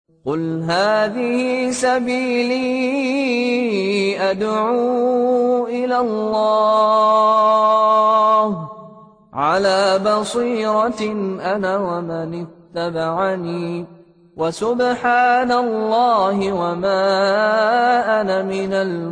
قل هذه سبيلي أدعو إلى الله على بصيرة أنا ومن اتبعني وسبحان الله وما أنا من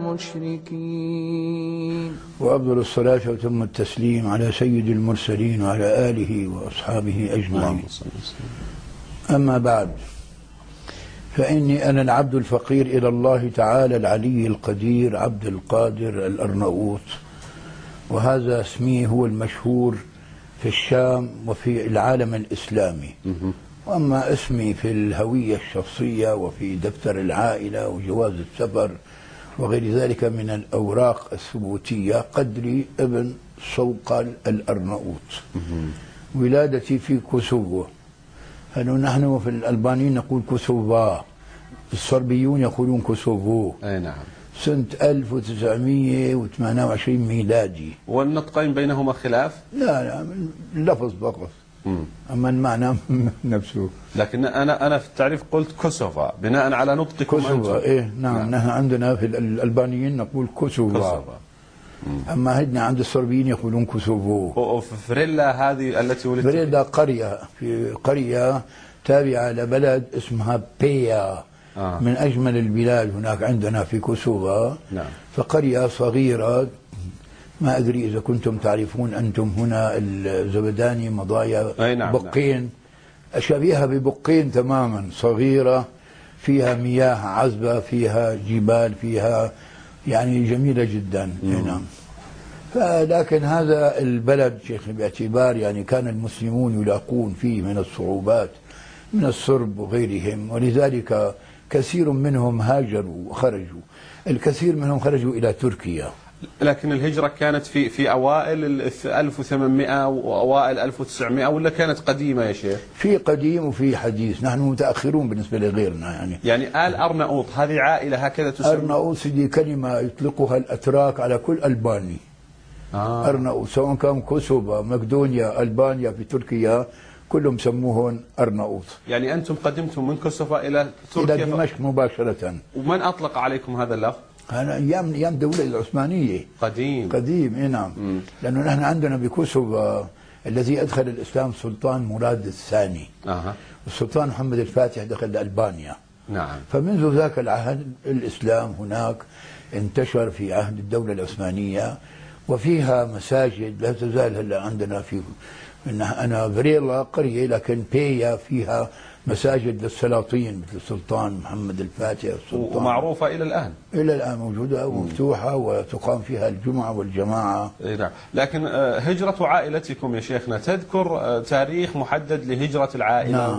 المشركين. وأفضل الصلاة وتم التسليم على سيد المرسلين وعلى آله وأصحابه أجمعين. أما بعد، فإني أنا العبد الفقير إلى الله تعالى العلي القدير عبد القادر الأرناؤوط، وهذا اسمي هو المشهور في الشام وفي العالم الإسلامي. وأما اسمي في الهوية الشخصية وفي دفتر العائلة وجواز السفر وغير ذلك من الأوراق الثبوتية قدري ابن صوقل الأرناؤوط. ولادتي في كوسوفو. نحن في الألبانيين نقول كوسوفا، الصربيون يقولون كوسوفو. أي نعم. سنة 1928 ميلادي. والنطقين بينهما خلاف؟ لا اللفظ فقط. أما المعنى نفسه. لكن أنا في التعريف قلت كوسوفا بناء على نطقكم كوسوفا. إيه نعم. نحن عندنا في الألبانيين نقول كوسوفا. أما هدنا عند الصربيين يقولون كوسوفو. وفريلا هذه التي ولدت فريلا قرية، في قرية تابعة لبلد اسمها بيا. من أجمل البلاد هناك عندنا في كوسوفا. نعم. فقرية صغيرة، ما أدري إذا كنتم تعرفون أنتم هنا الزبداني مضايا. نعم. بقين، شبيهة ببقين تماما، صغيرة فيها مياه عذبة، فيها جبال، فيها يعني جميلة جدا. نعم. لكن هذا البلد شيخ باعتبار يعني كان المسلمون يلاقون فيه من الصعوبات من الصرب وغيرهم، ولذلك كثير منهم هاجروا وخرجوا. الكثير منهم خرجوا إلى تركيا. لكن الهجرة كانت في أوائل 1800 وأوائل 1900 ولا كانت قديمة يا شيخ؟ في قديم وفي حديث، نحن متأخرون بالنسبة لغيرنا يعني آل أرناؤوط هذه عائلة هكذا تسمى؟ أرناؤوط دي كلمة يطلقها الأتراك على كل ألباني. أرناؤوط سواء كان كوسوفا، مقدونيا، ألبانيا في تركيا كلهم سموهن أرناؤوط. يعني أنتم قدمتم من كوسوفا إلى تركيا إلى دمشق مباشرة. ومن أطلق عليكم هذا اللفظ؟ أنا أيام الدولة العثمانية. قديم. إيه نعم. لأنه نحن عندنا بكوسوفا الذي أدخل الإسلام سلطان مراد الثاني. والسلطان محمد الفاتح دخل ألبانيا. نعم. فمنذ ذاك العهد الإسلام هناك انتشر في عهد الدولة العثمانية، وفيها مساجد لا تزال هلا عندنا. في أنا فريلا قرية، لكن بيا فيها مساجد للسلاطين مثل السلطان محمد الفاتح. ومعروفة إلى الآن. إلى الآن موجودة ومفتوحة وتقام فيها الجمعة والجماعة. نعم. لكن هجرة عائلتكم يا شيخنا تذكر تاريخ محدد لهجرة العائلة؟ نعم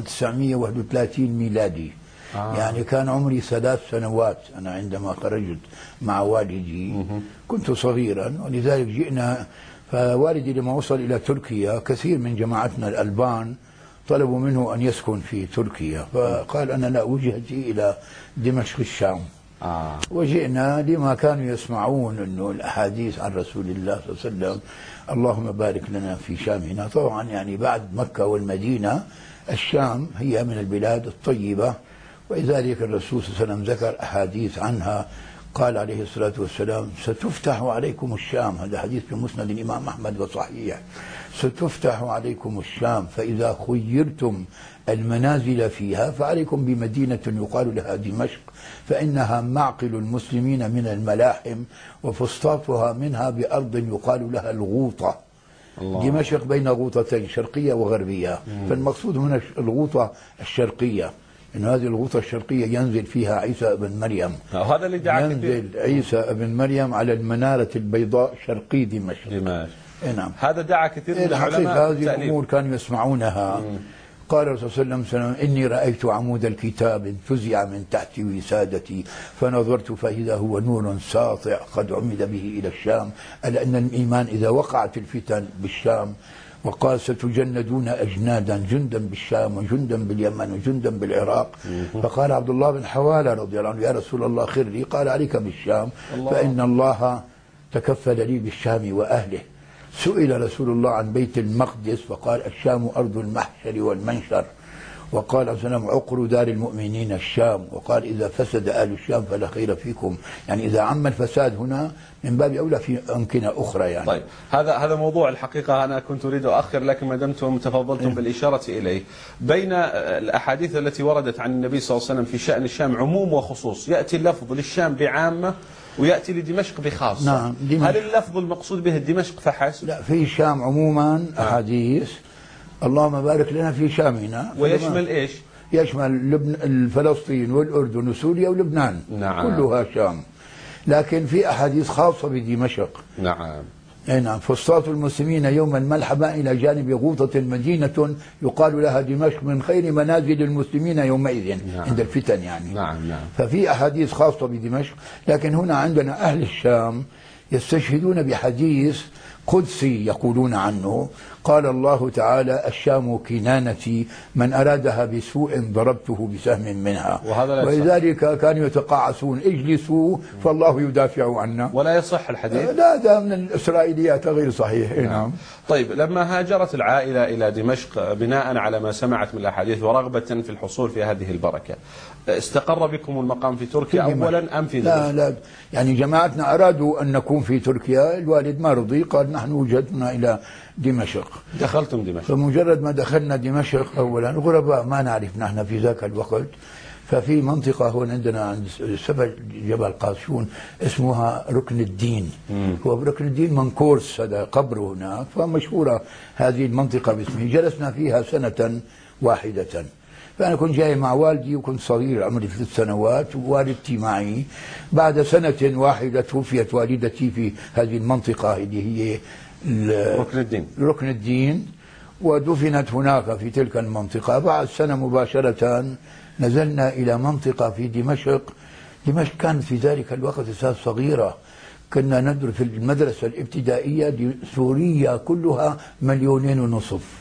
1931 ميلادي. يعني كان عمري 3 سنوات أنا عندما خرجت مع والدي. كنت صغيرا، ولذلك جئنا. فوالدي لما وصل إلى تركيا كثير من جماعتنا الألبان طلبوا منه أن يسكن في تركيا، فقال أنا لا، وجهتي إلى دمشق الشام. وجئنا لما كانوا يسمعون أنه الأحاديث عن رسول الله صلى الله عليه وسلم، اللهم بارك لنا في شامنا. طبعا يعني بعد مكة والمدينة الشام هي من البلاد الطيبة، ولذلك الرسول صلى الله عليه وسلم ذكر أحاديث عنها. قال عليه الصلاة والسلام ستفتح عليكم الشام، هذا حديث في مسند الإمام أحمد وصحيح، ستفتح عليكم الشام فإذا خيرتم المنازل فيها فعليكم بمدينة يقال لها دمشق، فإنها معقل المسلمين من الملاحم وفسطاطها منها بأرض يقال لها الغوطة. دمشق بين غوطتين شرقية وغربية. فالمقصود هنا الغوطة الشرقية، إن هذه الغوطة الشرقية ينزل فيها عيسى ابن مريم. هذا اللي دعا ينزل عيسى ابن مريم على المنارة البيضاء شرقي دمشق. نعم. هذا دعا كثير من العلماء. هذه الأمور كانوا يسمعونها. قال الرسول صلى الله عليه وسلم إني رأيت عمود الكتاب انتزع من تحت وسادتي فنظرت فإذا هو نور ساطع قد عمد به إلى الشام، ألا أن الإيمان إذا وقعت الفتن بالشام. وقال ستجندون أجنادا، جندا بالشام وجندا باليمن وجندا بالعراق. فقال عبد الله بن حوالة رضي الله عنه يا رسول الله خر لي، قال عليك بالشام فإن الله تكفل لي بالشام وأهله. سئل رسول الله عن بيت المقدس فقال الشام أرض المحشر والمنشر، وقال عليه السلام عقر دار المؤمنين الشام، وقال إذا فسد أهل الشام فلا خير فيكم، يعني إذا عم الفساد هنا من باب أولى في أمكنة أخرى يعني. طيب هذا موضوع الحقيقة أنا كنت أريد أؤخر، لكن ما دمتم تفضلتم بالإشارة إليه. بين الأحاديث التي وردت عن النبي صلى الله عليه وسلم في شأن الشام عموم وخصوص، يأتي اللفظ للشام بعامة ويأتي لدمشق بخاصة. نعم. هل اللفظ المقصود به دمشق فحسب؟ لا، في الشام عموما أحاديث اللهم بارك لنا في شامنا، ويشمل إيش؟ يشمل فلسطين والأردن وسوريا ولبنان. نعم. كلها شام، لكن في أحاديث خاصة بدمشق. نعم. نعم. فسطاط المسلمين يوما ملحما إلى جانب غوطة مدينة يقال لها دمشق من خير منازل المسلمين يومئذ. نعم. عند الفتن يعني. نعم. نعم. ففي أحاديث خاصة بدمشق، لكن هنا عندنا أهل الشام يستشهدون بحديث قدسي يقولون عنه، قال الله تعالى الشام كنانتي من أرادها بسوء ضربته بسهم منها، ولذلك كانوا يتقاعسون اجلسوا فالله يدافع عنا. ولا يصح الحديث؟ لا، ده من الإسرائيليات غير صحيح. نعم. طيب لما هاجرت العائلة إلى دمشق بناء على ما سمعت من الأحاديث ورغبة في الحصول في هذه البركة، استقر بكم المقام في تركيا أولا أم في دمشق؟ لا، يعني جماعتنا أرادوا أن نكون في تركيا، الوالد ما رضي، قال نحن وجدنا إلى دمشق. دخلتم دمشق؟ فمجرد ما دخلنا دمشق أولا غرباء ما نعرف نحن في ذاك الوقت، ففي منطقة هون عندنا عند سفل جبل قاسيون اسمها ركن الدين. هو ركن الدين منكورس، هذا قبره هناك، فمشهورة هذه المنطقة باسمه. جلسنا فيها سنة واحدة. فأنا كنت جاي مع والدي وكنت صغير عمري 3 سنوات ووالدتي معي. بعد سنة واحدة توفيت والدتي في هذه المنطقة اللي هي ركن الدين، ودفنت هناك في تلك المنطقة. بعد سنة مباشرة نزلنا إلى منطقة في دمشق. دمشق كانت في ذلك الوقت صغيرة، كنا ندرس في المدرسة الابتدائية سوريا كلها 2.5 مليون.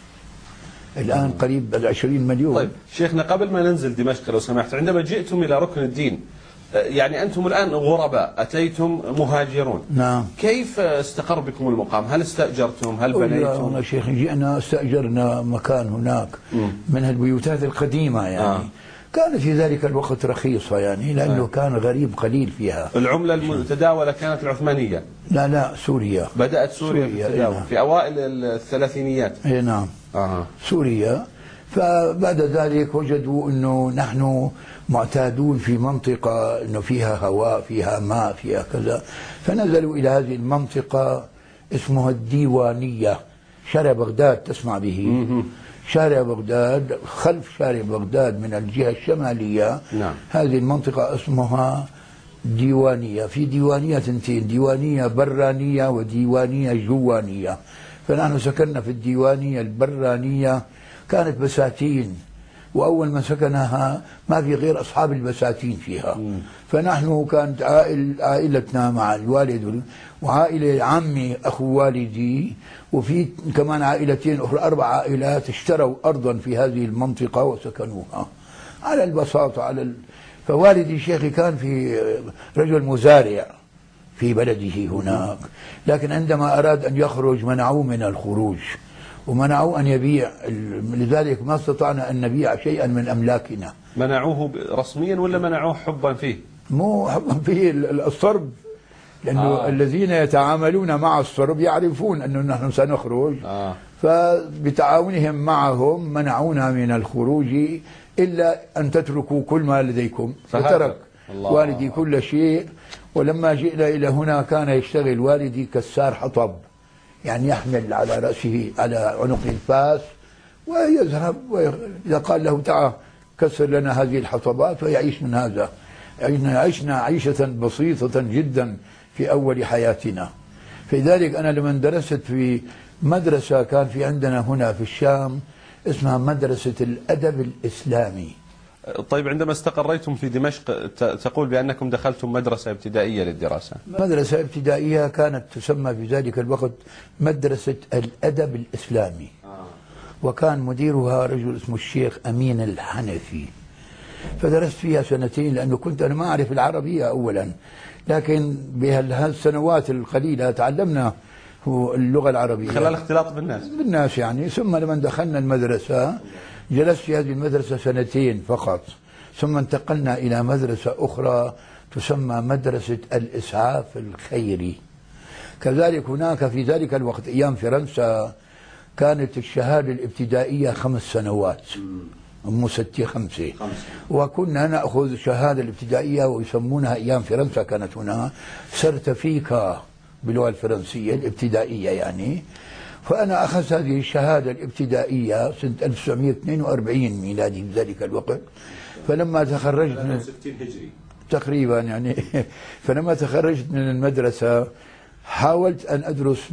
الآن قريب 20 مليون. طيب شيخنا، قبل ما ننزل دمشق لو سمحت، عندما جئتم إلى ركن الدين، يعني أنتم الآن غرباء، أتيتم مهاجرون. نعم. كيف استقر بكم المقام؟ هل استأجرتم؟ هل بنيتم؟ يا شيخ جئنا استأجرنا مكان هناك من البيوتات القديمة يعني. كانت في ذلك الوقت رخيصة يعني، لأنه كان غريب قليل فيها. العملة المتداولة كانت العثمانية؟ لا، سوريا. بدأت سوريا بالتداول في أوائل الثلاثينيات. اي نعم. سوريا. فبعد ذلك وجدوا أنه نحن معتادون في منطقة أنه فيها هواء، فيها ماء، فيها كذا، فنزلوا إلى هذه المنطقة اسمها الديوانية، شارع بغداد تسمع به. شارع بغداد، خلف شارع بغداد من الجهة الشمالية. نعم. هذه المنطقة اسمها ديوانية. في ديوانية 2، ديوانية برانية وديوانية جوانية. فنحن سكننا في الديوانية البرانية، كانت بساتين، وأول ما سكنها ما في غير أصحاب البساتين فيها. فنحن كانت عائلتنا مع الوالد وعائلة عمي أخو والدي، وفي كمان عائلتين أخرى، 4 عائلات اشتروا أرضا في هذه المنطقة وسكنوها على البساطة. فوالدي شيخي كان في رجل مزارع في بلده هناك، لكن عندما أراد أن يخرج منعوه من الخروج ومنعوه أن يبيع، لذلك ما استطعنا أن نبيع شيئا من أملاكنا. منعوه رسميا ولا منعوه حبا فيه؟ مو حبا فيه، الصرب، لأنه الذين يتعاملون مع الصرب يعرفون أنه نحن سنخرج. فبتعاونهم معهم منعونا من الخروج إلا أن تتركوا كل ما لديكم. فترك والدي كل شيء. ولما جئنا إلى هنا كان يشتغل والدي كسار حطب، يعني يحمل على رأسه على عنقه الفاس ويذهب، وإذا قال له تعال كسر لنا هذه الحطبات ويعيش من هذا. عشنا عيشة بسيطة جدا في أول حياتنا. فلذلك أنا لما درست في مدرسة كان في عندنا هنا في الشام اسمها مدرسة الأدب الإسلامي. طيب عندما استقريتم في دمشق تقول بأنكم دخلتم مدرسة ابتدائية للدراسة؟ مدرسة ابتدائية كانت تسمى في ذلك الوقت مدرسة الأدب الإسلامي. وكان مديرها رجل اسمه الشيخ أمين الحنفي. فدرست فيها 2 لأنه كنت أنا ما أعرف العربية أولا، لكن بهالسنوات القليلة تعلمنا اللغة العربية خلال اختلاط بالناس يعني. ثم لما دخلنا المدرسة جلست في هذه المدرسة 2 فقط، ثم انتقلنا إلى مدرسة أخرى تسمى مدرسة الإسعاف الخيري. كذلك هناك في ذلك الوقت أيام فرنسا كانت الشهادة الابتدائية 5 سنوات، مو 6 5، وكنا نأخذ الشهادة الابتدائية ويسمونها أيام فرنسا كانت هنا سيرتيفيكا باللغة الفرنسية الابتدائية يعني. فأنا أخذت هذه الشهادة الابتدائية سنة 1942 ميلادي بذلك الوقت. فلما تخرجت من 60 هجري تقريبا يعني فلما تخرجت من المدرسة حاولت أن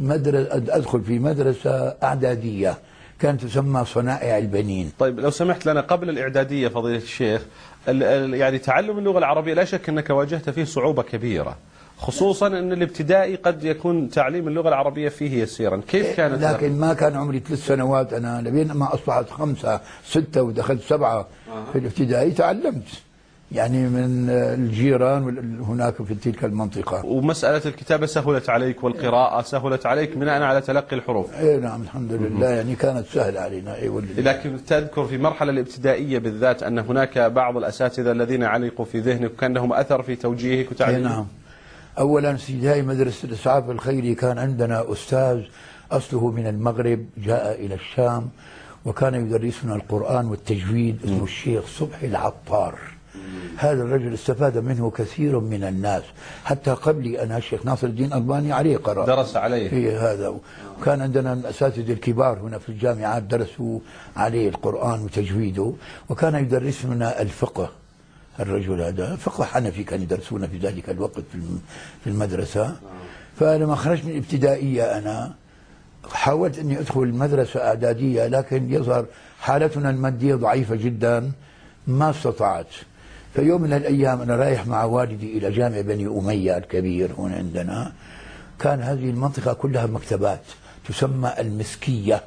أدخل في مدرسة إعدادية كانت تسمى صنائع البنين. طيب لو سمحت لنا قبل الإعدادية فضيلة الشيخ، يعني تعلم اللغة العربية لا شك أنك واجهت فيه صعوبة كبيرة، خصوصا أن الابتدائي قد يكون تعليم اللغة العربية فيه يسيرا، كيف كانت؟ لكن ما كان عمري 3 سنوات أنا، لبين ما أصبحت 5 6 ودخلت 7 في الابتدائي تعلمت يعني من الجيران هناك في تلك المنطقة. ومسألة الكتابة سهلت عليك والقراءة سهلت عليك بناء على تلقي الحروف؟ اي نعم الحمد لله يعني كانت سهلة علينا. لكن تذكر في المرحلة الابتدائية بالذات أن هناك بعض الأساتذة الذين علقوا في ذهنك وكان لهم أثر في توجيهك وتعليمك؟ نعم. أولا في هذه مدرسة الإسعاف الخيري كان عندنا أستاذ أصله من المغرب جاء إلى الشام وكان يدرسنا القرآن والتجويد، اسمه الشيخ صبحي العطار. هذا الرجل استفاد منه كثير من الناس، حتى قبلي أنا الشيخ ناصر الدين ألباني عليه قرأ، درس عليه في هذا. وكان عندنا الأساتذة الكبار هنا في الجامعات درسوا عليه القرآن وتجويده، وكان يدرسنا الفقه. الرجل هذا فقه حنفي كان يدرسونا في ذلك الوقت في المدرسة. فلما خرجت من الابتدائية أنا حاولت أني أدخل المدرسة إعدادية، لكن يظهر حالتنا المادية ضعيفة جدا ما استطعت. فيوم من الأيام أنا رايح مع والدي إلى جامع بني أمية الكبير هنا عندنا، كان هذه المنطقة كلها مكتبات تسمى المسكية.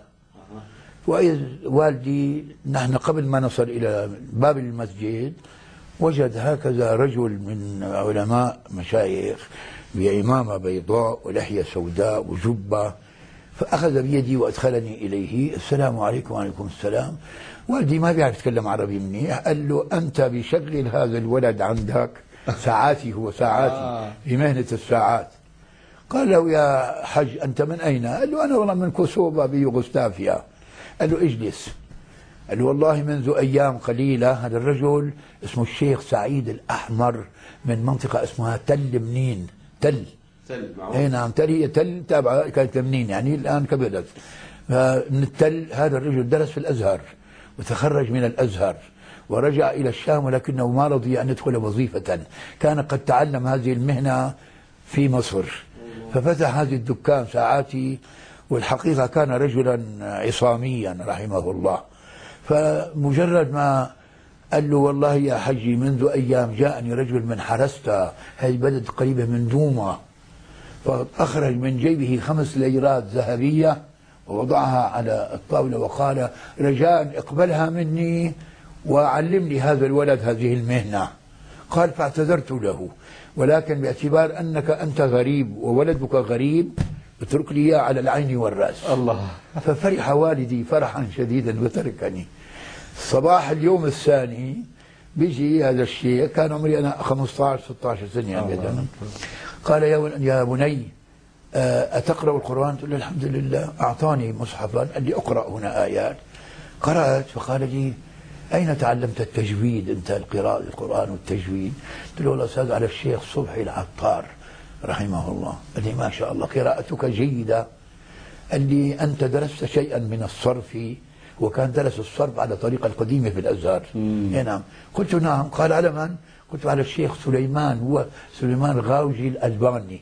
وإذ والدي نحن قبل ما نصل إلى باب المسجد وجد هكذا رجل من علماء مشايخ بعمامة بيضاء ولحية سوداء وجبة، فأخذ بيدي وأدخلني إليه. السلام عليكم. وعليكم السلام. والدي ما بيعرف يتكلم عربي منيح، قال له أنت بشغل هذا الولد عندك ساعاتي، هو ساعاتي في مهنة الساعات. قال له يا حج أنت من أين؟ قال له أنا والله من كوسوفا بيوغوسلافيا. قال له اجلس. قال له والله منذ أيام قليلة هذا الرجل اسمه الشيخ سعيد الأحمر من منطقة اسمها تل منين. تل اي نعم، تل هي تل تابعة كانت منين يعني الآن كبدت. من التل هذا الرجل درس في الأزهر وتخرج من الأزهر ورجع إلى الشام، ولكنه ما رضي أن يدخل وظيفة، كان قد تعلم هذه المهنة في مصر ففتح هذه الدكان ساعاتي. والحقيقة كان رجلا عصاميا رحمه الله. فمجرد ما قال له والله يا حجي منذ أيام جاءني رجل من حرستا، هذه بلد قريبة من دوما، فأخرج من جيبه 5 ليرات ذهبية ووضعها على الطاولة وقال رجاء اقبلها مني وعلمني هذا الولد هذه المهنة. قال فاعتذرت له، ولكن باعتبار أنك أنت غريب وولدك غريب اترك لي إياه على العين والرأس. الله. ففرح والدي فرحا شديدا وتركني. صباح اليوم الثاني بيجي هذا الشيء، كان عمري أنا 15 16 سنة يعني. قال يا بني أتقرأ القرآن؟ قلت له الحمد لله. أعطاني مصحفا قال لي أقرأ هنا آيات. قرأت فقال لي أين تعلمت التجويد أنت، القراءة القرآن والتجويد؟ قلت له والله أستاذ على الشيخ صبحي العطار رحمه الله. قال لي ما شاء الله قراءتك جيدة. قال لي أنت درست شيئا من الصرف؟ وكان درس الصرف على طريقة القديمة في الأزهر. نعم. قلت نعم. قال على من؟ قلت على الشيخ سليمان، هو سليمان غاوجي الألباني.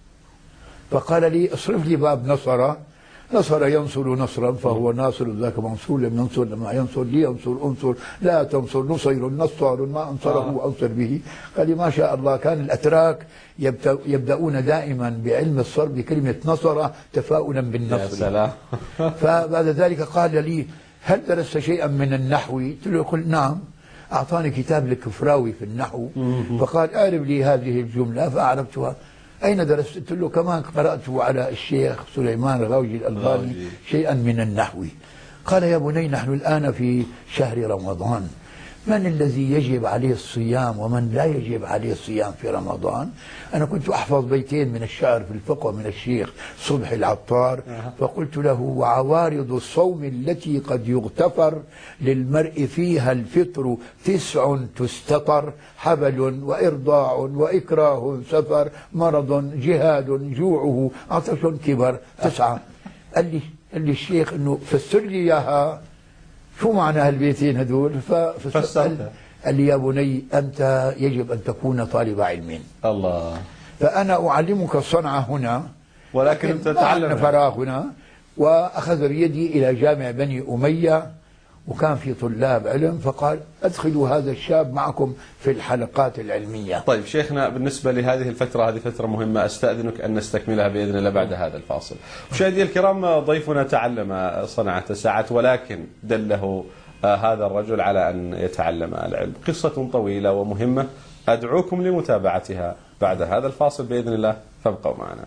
فقال لي اصرف لي باب نصر. نصر ينصر نصرا فهو ناصر، ذاك منصور لم ينصر لما ينصر لي ينصر انصر لا تنصر نصير نصار ما انصره انصر به. قال لي ما شاء الله. كان الأتراك يبدأون دائما بعلم الصرف بكلمة نصر تفاؤلا بالنصر. يا سلام. فبعد ذلك قال لي هل درست شيئا من النحو؟ قلت له قل نعم. أعطاني كتاب لكفراوي في النحو فقال أعرف لي هذه الجملة فأعرفتها. أين درست؟ قلت له كمان قرأته على الشيخ سليمان غاوجي الألباني شيئا من النحو. قال: يا بني، نحن الآن في شهر رمضان، من الذي يجب عليه الصيام ومن لا يجب عليه الصيام في رمضان؟ أنا كنت أحفظ بيتين من الشعر في الفقه من الشيخ صبحي العطار، فقلت له: وعوارض الصوم التي قد يغتفر للمرء فيها الفطر 9 تستطر، حبل وإرضاع وإكراه سفر، مرض جهاد جوعه عطش كبر 9. قال لي الشيخ: إنه فسر لي إياها، شو معنى هالبيتين هدول؟ قال لي: يا بني، أنت يجب أن تكون طالب علم. الله. فأنا أعلمك الصنعة هنا، ولكن أنت تتعلم فراغ هنا. وأخذ بيدي إلى جامع بني أمية، وكان في طلاب علم، فقال: أدخلوا هذا الشاب معكم في الحلقات العلمية. طيب شيخنا، بالنسبة لهذه الفترة، هذه فترة مهمة، أستأذنك أن نستكملها بإذن الله بعد هذا الفاصل. مشاهدي الكرام، ضيفنا تعلم صنعة الساعات، ولكن دله هذا الرجل على أن يتعلم العلم. قصة طويلة ومهمة، أدعوكم لمتابعتها بعد هذا الفاصل بإذن الله، فابقوا معنا.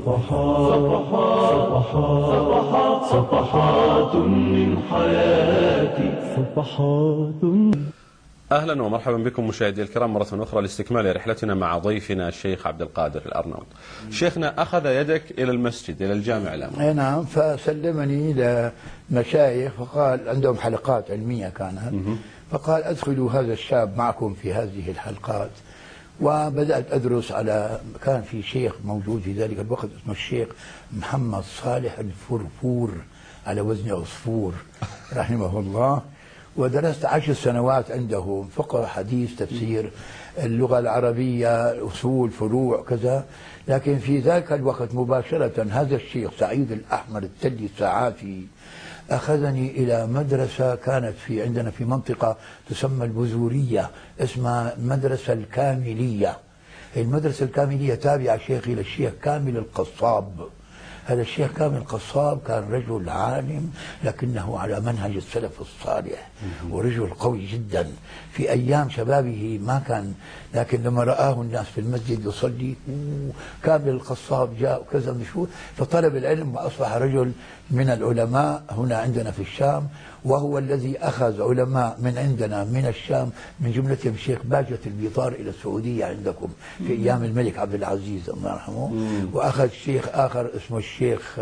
صفحات من حياتي، صفحات. أهلا ومرحبا بكم مشاهدي الكرام مرة أخرى لاستكمال رحلتنا مع ضيفنا الشيخ عبد القادر الأرناؤوط. شيخنا، أخذ يدك إلى المسجد، إلى الجامع الأموي. نعم، فسلمني لمشايخ، فقال عندهم حلقات علمية كانت، فقال: أدخلوا هذا الشاب معكم في هذه الحلقات. وبدأت أدرس على، كان في شيخ موجود في ذلك الوقت اسمه الشيخ محمد صالح الفرفور على وزن عصفور رحمه الله، ودرست 10 سنوات عنده، فقه، حديث، تفسير، اللغة العربية، أصول، فروع، كذا. لكن في ذاك الوقت مباشرة هذا الشيخ سعيد الأحمر التلي الساعاتي أخذني إلى مدرسة كانت في عندنا في منطقة تسمى البذورية، اسمها مدرسة الكاملية. المدرسة الكاملية تابعة شيخي للشيخ كامل القصاب. هذا الشيخ كامل القصاب كان رجل عالم، لكنه على منهج السلف الصالح، ورجل قوي جدا. في أيام شبابه ما كان، لكن لما رآه الناس في المسجد يصلي، كامل القصاب جاء وكذا مشهور، فطلب العلم وأصبح رجل من العلماء هنا عندنا في الشام، وهو الذي أخذ علماء من عندنا من الشام، من جملتهم الشيخ باجة البيطار إلى السعودية عندكم في أيام الملك عبد العزيز الله يرحمه. وأخذ شيخ آخر اسمه الشيخ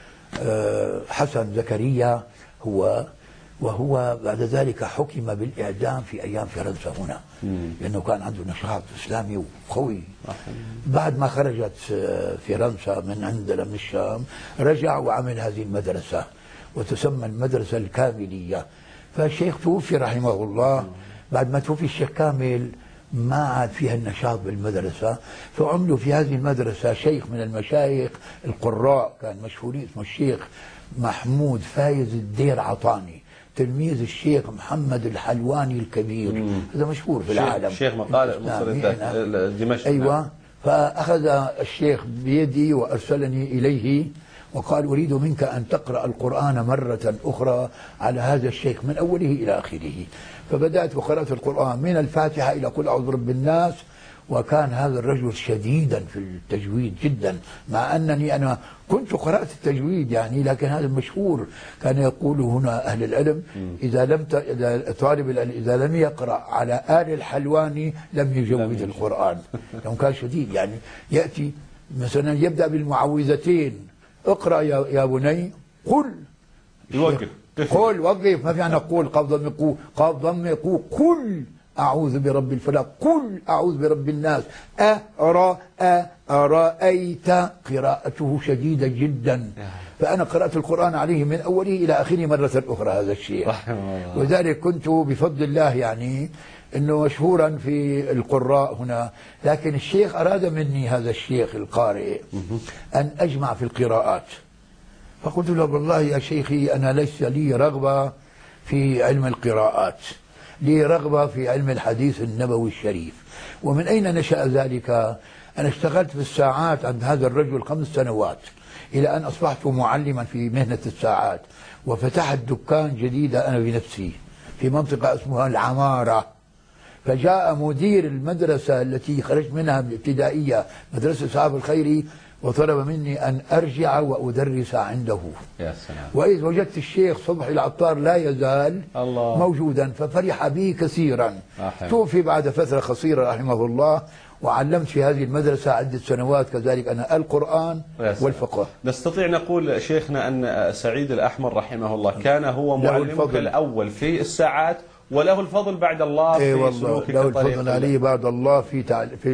حسن زكريا، وهو بعد ذلك حكم بالإعدام في أيام فرنسا هنا، لأنه كان عنده نشاط إسلامي وقوي. بعد ما خرجت فرنسا من عندنا من الشام، رجع وعمل هذه المدرسة وتسمى المدرسة الكاملية. فالشيخ توفي رحمه الله. بعد ما توفي الشيخ كامل ما عاد فيها النشاط بالمدرسة، فعملوا في هذه المدرسة شيخ من المشايخ القراء كان مشهورين اسمه الشيخ محمود فايز الدير عطاني، تلميذ الشيخ محمد الحلواني الكبير، هذا مشهور في العالم، شيخ مقالة مصر دمشق. أيوة. فأخذ الشيخ بيدي وأرسلني إليه وقال: أريد منك أن تقرأ القرآن مرة أخرى على هذا الشيخ من أوله إلى آخره. فبدأت وقرأت القرآن من الفاتحة إلى قل أعوذ برب الناس. وكان هذا الرجل شديدا في التجويد جدا، مع أنني أنا كنت قرأت التجويد يعني، لكن هذا مشهور كان يقول هنا أهل العلم: طالب العلم إذا لم يقرأ على آل الحلواني لم يجود القرآن. لأنه كان شديد يعني، يأتي مثلا يبدأ بالمعوذتين، اقرأ يا بني، قل، يوقف، قل، وقف، ما في أنا قول قاف ضم قو، قاف ضم قو، قل أعوذ برب الفلق، قل أعوذ برب الناس، أرأيت. قراءته شديدة جدا، فأنا قرأت القرآن عليه من أوله إلى آخره مرة أخرى هذا الشيء. وذلك كنت بفضل الله يعني أنه مشهورا في القراء هنا. لكن الشيخ أراد مني هذا الشيخ القارئ أن أجمع في القراءات، فقلت له: والله يا شيخي أنا ليس لي رغبة في علم القراءات، لي رغبة في علم الحديث النبوي الشريف. ومن أين نشأ ذلك؟ أنا اشتغلت في الساعات عند هذا الرجل 5 سنوات، إلى أن أصبحت معلما في مهنة الساعات، وفتحت دكان جديدة أنا بنفسي في منطقة اسمها العمارة، فجاء مدير المدرسة التي خرجت منها الابتدائية مدرسة أصحاب الخير وطلب مني أن أرجع وأدرس عنده. يا سلام. وإذ وجدت الشيخ صبحي العطار لا يزال الله. موجودا ففرح بي كثيرا. توفي بعد فترة قصيرة رحمه الله، وعلمت في هذه المدرسة عدة سنوات كذلك أنا القرآن والفقه. نستطيع نقول شيخنا أن سعيد الأحمر رحمه الله كان هو معلمك الأول في الساعات، وله الفضل بعد الله في سلوكك له الفضل عليه بعد الله في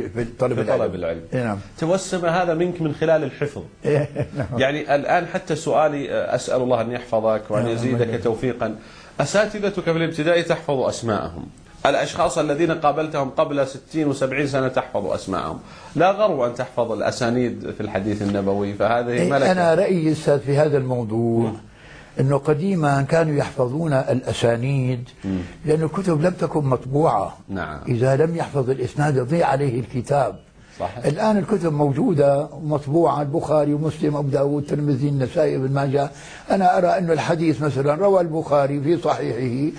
طلب العلم. نعم. توسم هذا منك من خلال الحفظ. نعم. يعني الآن حتى سؤالي أسأل الله أن يحفظك وأن يزيدك توفيقا. أساتذتك في الابتدائي تحفظ أسماءهم، الأشخاص الذين قابلتهم قبل 60 و70 سنة تحفظ أسماءهم، لا غرو أن تحفظ الأسانيد في الحديث النبوي، فهذه ملكة. أنا رأيي في هذا الموضوع أنه قديما كانوا يحفظون الأسانيد لأن الكتب لم تكن مطبوعة. نعم. إذا لم يحفظ الإسناد يضيع عليه الكتاب. صحيح. الآن الكتب موجودة مطبوعة، البخاري ومسلم وأبو داود الترمذي النسائي ابن ماجه. أنا أرى أن الحديث مثلا روى البخاري في صحيحه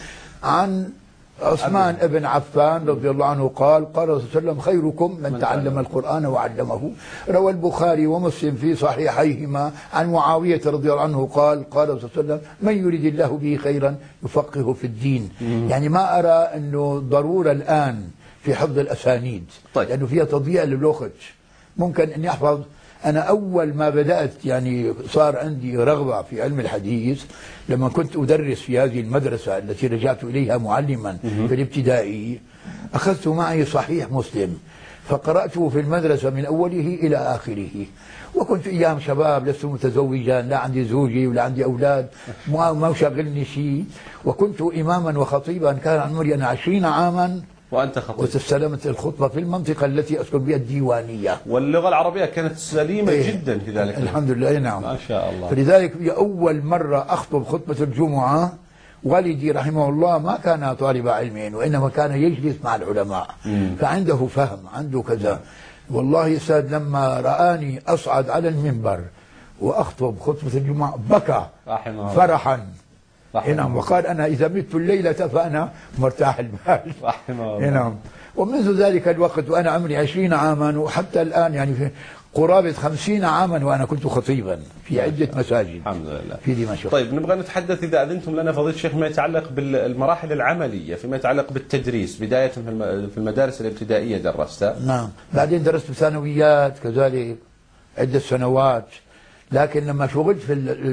عن عثمان بن عفان رضي الله عنه قال قال صلى الله عليه وسلم خيركم من تعلم القرآن وعلمه. روى البخاري ومسلم في صحيحيهما عن معاوية رضي الله عنه قال قال صلى الله عليه وسلم من يريد الله به خيرا يفقهه في الدين. يعني ما أرى أنه ضرورة الآن في حفظ الأسانيد. طيب. لأنه فيها تضييع للوقت. ممكن أن يحفظ. أنا أول ما بدأت يعني صار عندي رغبة في علم الحديث لما كنت أدرس في هذه المدرسة التي رجعت إليها معلما في الابتدائي، أخذت معي صحيح مسلم فقرأته في المدرسة من أوله إلى آخره. وكنت أيام شباب لست متزوجا، لا عندي زوجي ولا عندي أولاد، ما شغلني شيء، وكنت إماما وخطيبا. كان عمري أنا 20 عاما وأنت خطيب، واستلمت الخطبة في المنطقة التي أسكن بها الديوانية. واللغة العربية كانت سليمة جدا في ذلك الحمد لله. نعم ما شاء الله. فلذلك في أول مرة أخطب خطبة الجمعة والدي رحمه الله ما كان طالب علم وإنما كان يجلس مع العلماء فعنده فهم عنده كذا. والله أستاذ لما رآني أصعد على المنبر وأخطب خطبة الجمعة بكى فرحا. نعم. وقال أنا إذا مت الليلة فأنا مرتاح البال. رحمه الله. نعم. ومنذ ذلك الوقت وأنا عمري 20 عاما وحتى الآن يعني في قرابة 50 عاما وأنا كنت خطيبا في عدة مساجد الحمد لله في دمشق. طيب نبغى نتحدث إذا أذنتم لنا فضيلة الشيخ ما يتعلق بالمراحل العملية، فيما يتعلق بالتدريس. بداية في المدارس الابتدائية درست؟ نعم. بعدين درست ثانويات كذلك عدة سنوات، لكن لما شغلت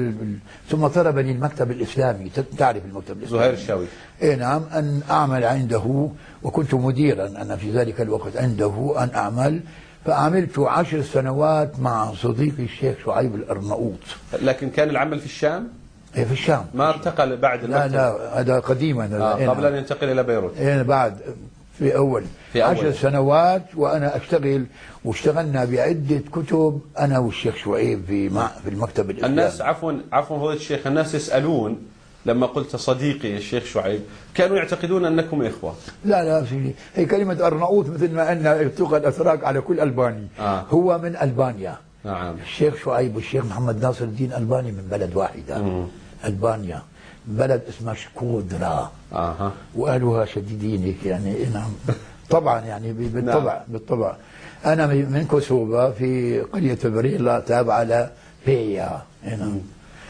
ثم طلبني المكتب الإسلامي. تعرف المكتب الإسلامي زهير الشاوي؟ إيه نعم. أن أعمل عنده وكنت مديرا أنا في ذلك الوقت عنده أن أعمل. فعملت 10 سنوات مع صديقي الشيخ شعيب الأرناؤوط. لكن كان العمل في الشام؟ إيه في الشام. ما انتقل بعد المكتب؟ لا هذا قديما. قبل أن ينتقل إلى بيروت. إيه بعد في أول 10 سنوات وأنا أشتغل، واشتغلنا بعدة كتب أنا والشيخ شعيب في المكتب الإسلامي. الناس عفوا فضيلة الشيخ، الناس يسألون لما قلت صديقي الشيخ شعيب كانوا يعتقدون أنكم إخوة. لا هي كلمة أرناؤوط مثل ما أن يطلق الأتراك على كل ألباني. هو من ألبانيا. نعم. الشيخ شعيب والشيخ محمد ناصر الدين ألباني من بلد واحدة. ألبانيا بلد اسمها شكودرا. وأهلها شديدين يعني. نعم. طبعا يعني بالطبع أنا من كوسوبا في قرية بريلا تابعة لبيا. نعم.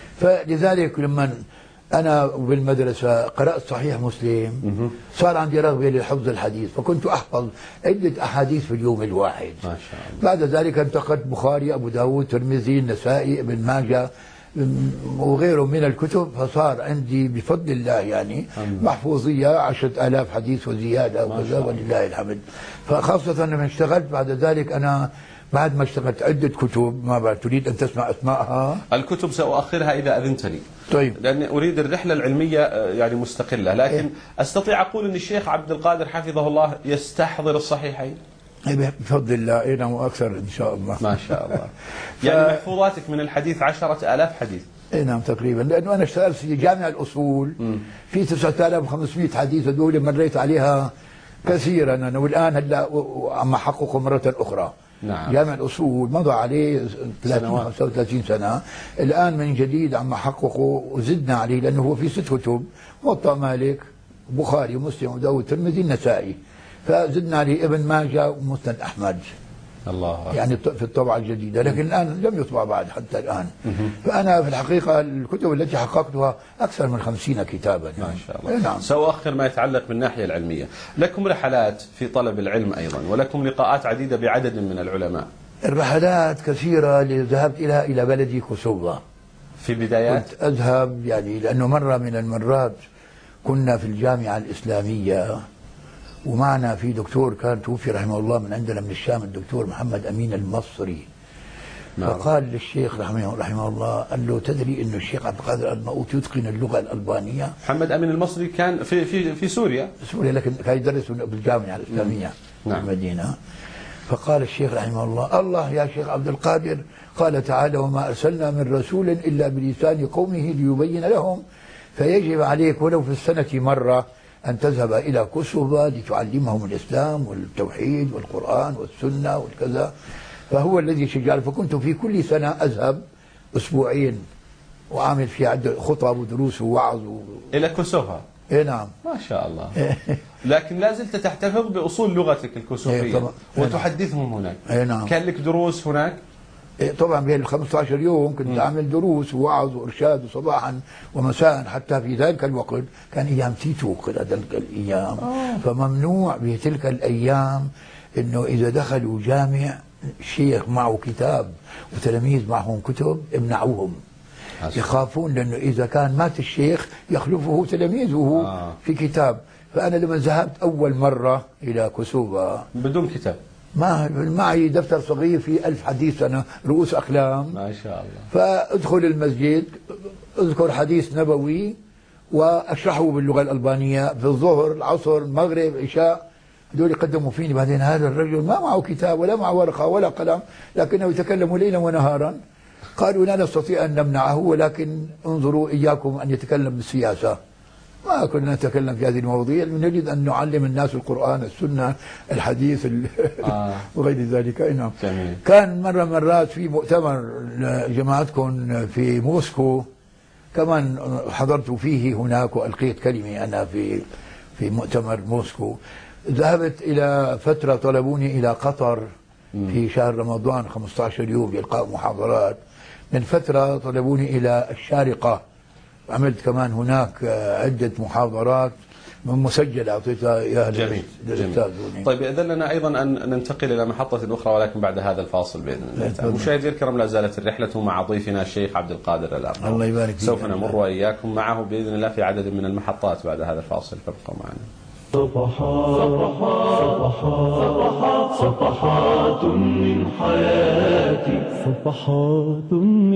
فلذلك لما أنا بالمدرسة قرأت صحيح مسلم صار عندي رغبة لحفظ الحديث، فكنت أحفظ عدة أحاديث في اليوم الواحد. ما شاء الله. بعد ذلك انتقلت بخاري أبو داود الترمذي النسائي ابن ماجه وغيره من الكتب، فصار عندي بفضل الله يعني محفوظية 10,000 حديث وزيادة وكذا ولله الحمد. فخاصة لما اشتغلت بعد ذلك أنا بعد ما اشتغلت عدة كتب ما بعد تريد أن تسمع أسماءها. الكتب سأؤخرها إذا أذنت لي. طيب. لأني أريد الرحلة العلمية يعني مستقلة، لكن أستطيع أقول أن الشيخ عبد القادر حفظه الله يستحضر الصحيحين بفضل الله. نعم وأكثر إن شاء الله. ما شاء الله. يعني محفوظاتك من الحديث 10,000 حديث. نعم تقريبا، لأنه أنا اشتغلت في جامع الأصول في 9,500 حديث هذول مريت عليها كثيرا أنا، والآن هلا عم أحققه مرة أخرى. نعم. جامع الأصول مضى عليه 35 سنة، الآن من جديد عم أحققه وزدنا عليه لأنه هو في 6 كتب: موطأ مالك، بخاري ومسلم وداود الترمذي النسائي. فزدنا عليه ابن ماجه ومسند أحمد الله يعني في الطبعة الجديدة، لكن الآن لم يطبع بعد حتى الآن. فأنا في الحقيقة الكتب التي حققتها أكثر من 50 كتابا ما شاء الله. نعم. سأؤخر ما يتعلق بالناحية العلمية. لكم رحلات في طلب العلم أيضا، ولكم لقاءات عديدة بعدد من العلماء. الرحلات كثيرة ذهبت إلى بلدي كوسوفا في بدايات كنت أذهب يعني، لأنه مرة من المرات كنا في الجامعة الإسلامية ومعنا في دكتور كان توفي رحمه الله من عندنا من الشام، الدكتور محمد أمين المصري. فقال للشيخ رحمه الله، قال له تدري أنه الشيخ عبد القادر الأرناؤوط يتقن اللغة الألبانية؟ محمد أمين المصري كان في سوريا، لكن كان يدرس بالجامعة الإسلامية في المدينة. فقال الشيخ رحمه الله، الله يا شيخ عبد القادر، قال تعالى وما أرسلنا من رسول إلا بلسان قومه ليبين لهم، فيجب عليك ولو في السنة مرة أن تذهب إلى كوسوفا لتعلمهم الإسلام والتوحيد والقرآن والسنة والكذا. فهو الذي شجعني، فكنت في كل سنة أذهب أسبوعين وأعمل في عدة خطب ودروس ووعظ إلى كوسوفا. إيه نعم ما شاء الله. لكن لا زلت تحتفظ بأصول لغتك الكوسوفية وتحدثهم هناك. نعم. كان لك دروس هناك؟ طبعا بين 15 يوم كنت أعمل دروس ووعظ وإرشاد صباحا ومساء. حتى في ذلك الوقت كان أيام تيتو تلك الأيام. فممنوع بتلك الأيام إنه إذا دخلوا جامع شيخ معه كتاب وتلاميذ معهم كتب امنعوهم، يخافون، لأنه إذا كان مات الشيخ يخلفه تلاميذه في كتاب. فأنا لما ذهبت أول مرة إلى كوسوفا بدون كتاب، معي دفتر صغير فيه 1000 حديث أنا رؤوس أقلام ما شاء الله. فأدخل المسجد أذكر حديث نبوي وأشرحه باللغة الألبانية في الظهر العصر المغرب العشاء. هذول يقدموا فيني، بعدين هذا الرجل ما معه كتاب ولا معه ورقة ولا قلم، لكنه يتكلم ليلا ونهارا. قالوا لا نستطيع أن نمنعه، ولكن انظروا إياكم أن يتكلم بالسياسة. ما كنا نتكلم في هذه المواضيع، نريد أن نعلم الناس القرآن السنة الحديث وغير ذلك. نعم. كان مرات في مؤتمر جماعتكم في موسكو كمان حضرت فيه هناك وألقيت كلمة أنا في مؤتمر موسكو. ذهبت إلى فترة طلبوني إلى قطر في شهر رمضان 15 يوم يلقاء محاضرات. من فترة طلبوني إلى الشارقة، عملت كمان هناك عدة محاضرات من مسجلة أعطيتها إياها للأستاذ. طيب إذن لنا أيضا أن ننتقل إلى محطة أخرى، ولكن بعد هذا الفاصل بإذن الله تعالى. مشاهدينا الكرام، لا زالت الرحلة مع ضيفنا الشيخ عبد القادر الأرناؤوط. الله يبارك فيك. سوف نمر وإياكم معه بإذن الله في عدد من المحطات بعد هذا الفاصل، فابقوا معنا. صفحات من حياتي، صفحات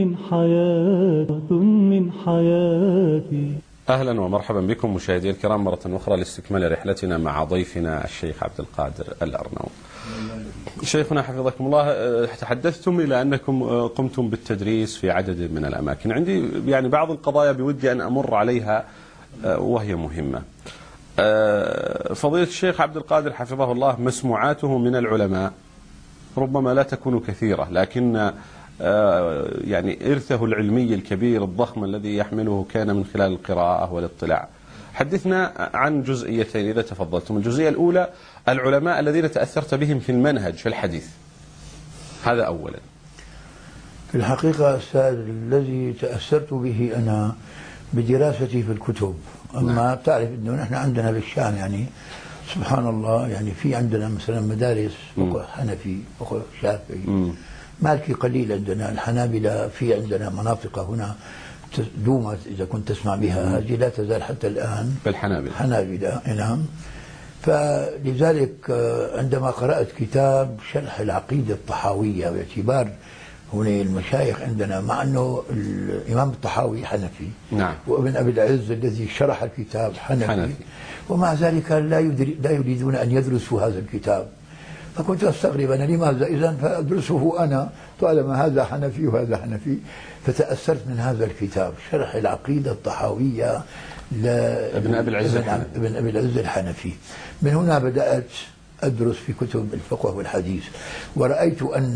من حياتي. أهلا ومرحبا بكم مشاهدي الكرام مرة أخرى لاستكمال رحلتنا مع ضيفنا الشيخ عبد القادر الأرناؤوط. شيخنا حفظكم الله، تحدثتم إلى أنكم قمتم بالتدريس في عدد من الأماكن. عندي يعني بعض القضايا بودي أن أمر عليها وهي مهمة. فضيلة الشيخ عبد القادر حفظه الله مسموعاته من العلماء ربما لا تكون كثيرة، لكن يعني إرثه العلمي الكبير الضخم الذي يحمله كان من خلال القراءة والاطلاع. حدثنا عن جزئيتين إذا تفضلتم. الجزئية الأولى العلماء الذين تأثرت بهم في المنهج في الحديث، هذا أولا. في الحقيقة أستاذ، الذي تأثرت به أنا بدراستي في الكتب. أما بتعرف أنه نحن عندنا بالشام يعني سبحان الله، يعني في عندنا مثلا مدارس فقه حنفي فقه شافعي مالكي قليل عندنا. الحنابلة في عندنا مناطق هنا دومة إذا كنت تسمع بها، هذه لا تزال حتى الآن بالحنابلة. نعم. فلذلك عندما قرأت كتاب شرح العقيدة الطحاوية، باعتبار هنا المشايخ عندنا، مع أنه الإمام الطحاوي حنفي، نعم، وابن أبي العز الذي شرح الكتاب حنفي. ومع ذلك لا يريدون أن يدرسوا هذا الكتاب. فكنت أستغرب أنا لماذا إذن فأدرسه أنا طالما هذا حنفي وهذا حنفي. فتأثرت من هذا الكتاب شرح العقيدة الطحاوية لابن أبي العز الحنفي. من هنا بدأت أدرس في كتب الفقه والحديث، ورأيت أن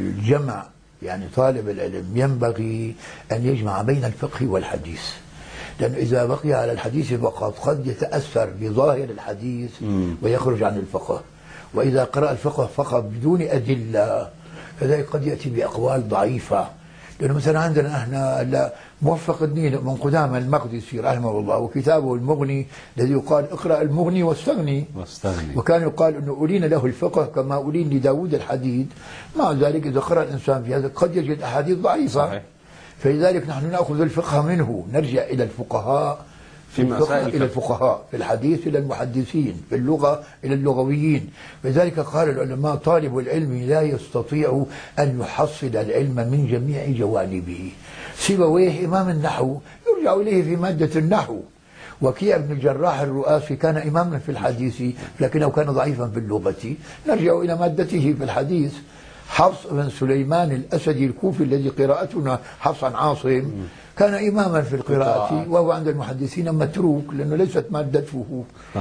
الجمع يعني طالب العلم ينبغي أن يجمع بين الفقه والحديث، لأنه إذا بقي على الحديث فقط قد يتأثر بظاهر الحديث ويخرج عن الفقه، وإذا قرأ الفقه فقط بدون أدلة فذلك قد يأتي بأقوال ضعيفة. لأنه مثلا عندنا احنا موفق الدين من قدامى المقدسي رحمه الله وكتابه المغني الذي يقال اقرأ المغني واستغني، وكان يقال أنه أولين له الفقه كما أولين لداود الحديد. مع ذلك إذا قرأ الإنسان في هذا قد يجد أحاديث ضعيفة. صحيح. فلذلك نحن نأخذ الفقه منه، نرجع إلى الفقهاء في الفقه، إلى الفقهاء في الحديث إلى المحدثين، في اللغة إلى اللغويين. لذلك قال العلماء طالب العلم لا يستطيع أن يحصل العلم من جميع جوانبه. سيبويه إمام النحو يرجع إليه في مادة النحو، وكيع بن الجراح الرؤاسي كان إماما في الحديث لكنه كان ضعيفا في اللغة، نرجع إلى مادته في الحديث. حفص بن سليمان الأسدي الكوفي الذي قراءتنا حفص عن عاصم كان إماما في القراءة وهو عند المحدثين متروك لأنه ليست مادته.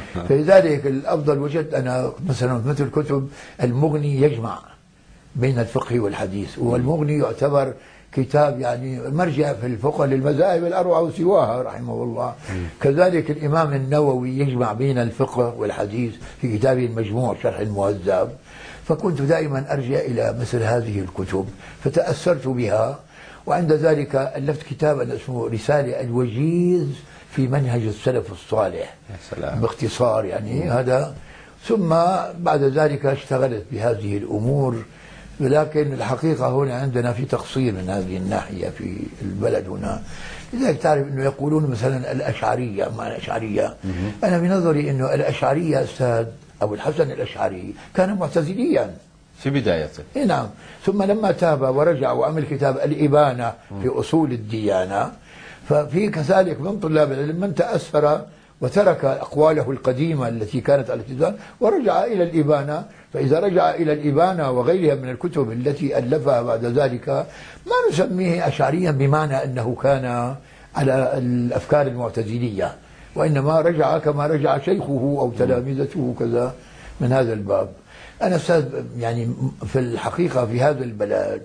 فلذلك الأفضل وجدت أنا مثلا مثل كتب المغني يجمع بين الفقه والحديث، والمغني يعتبر كتاب يعني مرجع في الفقه للمذاهب الأربعة وسواها رحمه الله. كذلك الإمام النووي يجمع بين الفقه والحديث في كتابه المجموع شرح المهذب. فكنت دائما أرجع إلى مثل هذه الكتب فتأثرت بها، وعند ذلك ألفت كتابا اسمه رسالة الوجيز في منهج السلف الصالح باختصار يعني هذا. ثم بعد ذلك اشتغلت بهذه الأمور، ولكن الحقيقة هنا عندنا في تقصير من هذه الناحية في البلد هنا. لذلك تعرف أنه يقولون مثلا الأشعرية، ما الأشعرية؟ أنا بنظري أنه الأشعرية أستاذ أبو الحسن الأشعري كان معتزليا في بدايته. نعم. ثم لما تاب ورجع وعمل كتاب الإبانة في أصول الديانة، ففي كذلك من طلاب العلم من تأثر وترك أقواله القديمة التي كانت على الالتزام ورجع إلى الإبانة. فإذا رجع إلى الإبانة وغيرها من الكتب التي ألفها بعد ذلك ما نسميه أشعريا بمعنى أنه كان على الأفكار المعتزلية، وإنما رجع كما رجع شيخه أو تلامذته كذا من هذا الباب. أنا أستاذ يعني في الحقيقة في هذا البلد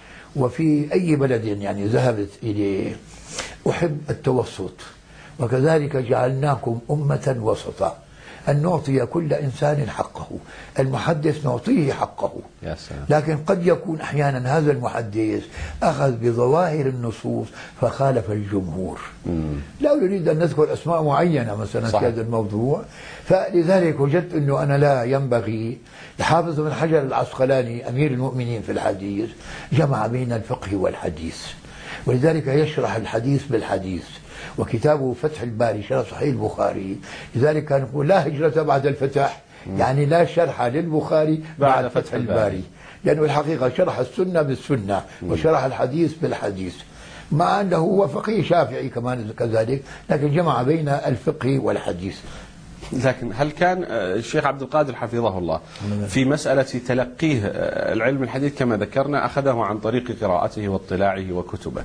وفي أي بلد يعني ذهبت إليه أحب التوسط، وكذلك جعلناكم أمة وسطا أن نعطي كل إنسان حقه. المحدث نعطيه حقه، يا سلام. لكن قد يكون أحيانا هذا المحدث أخذ بظواهر النصوص فخالف الجمهور. لا نريد أن نذكر أسماء معينة مثلا في هذا الموضوع. فلذلك وجدت أنه أنا لا ينبغي. الحافظ بن حجر العسقلاني أمير المؤمنين في الحديث جمع بين الفقه والحديث، ولذلك يشرح الحديث بالحديث، وكتابه فتح الباري شرح صحيح البخاري. لذلك كان يقول لا هجرة بعد الفتح، يعني لا شرح للبخاري بعد فتح الباري، لأنه الحقيقة شرح السنة بالسنة وشرح الحديث بالحديث، مع أنه هو فقيه شافعي كمان كذلك، لكن جمع بين الفقه والحديث. لكن هل كان الشيخ عبد القادر حفظه الله في مسألة تلقيه العلم الحديث كما ذكرنا أخذه عن طريق قراءته واطلاعه وكتبه؟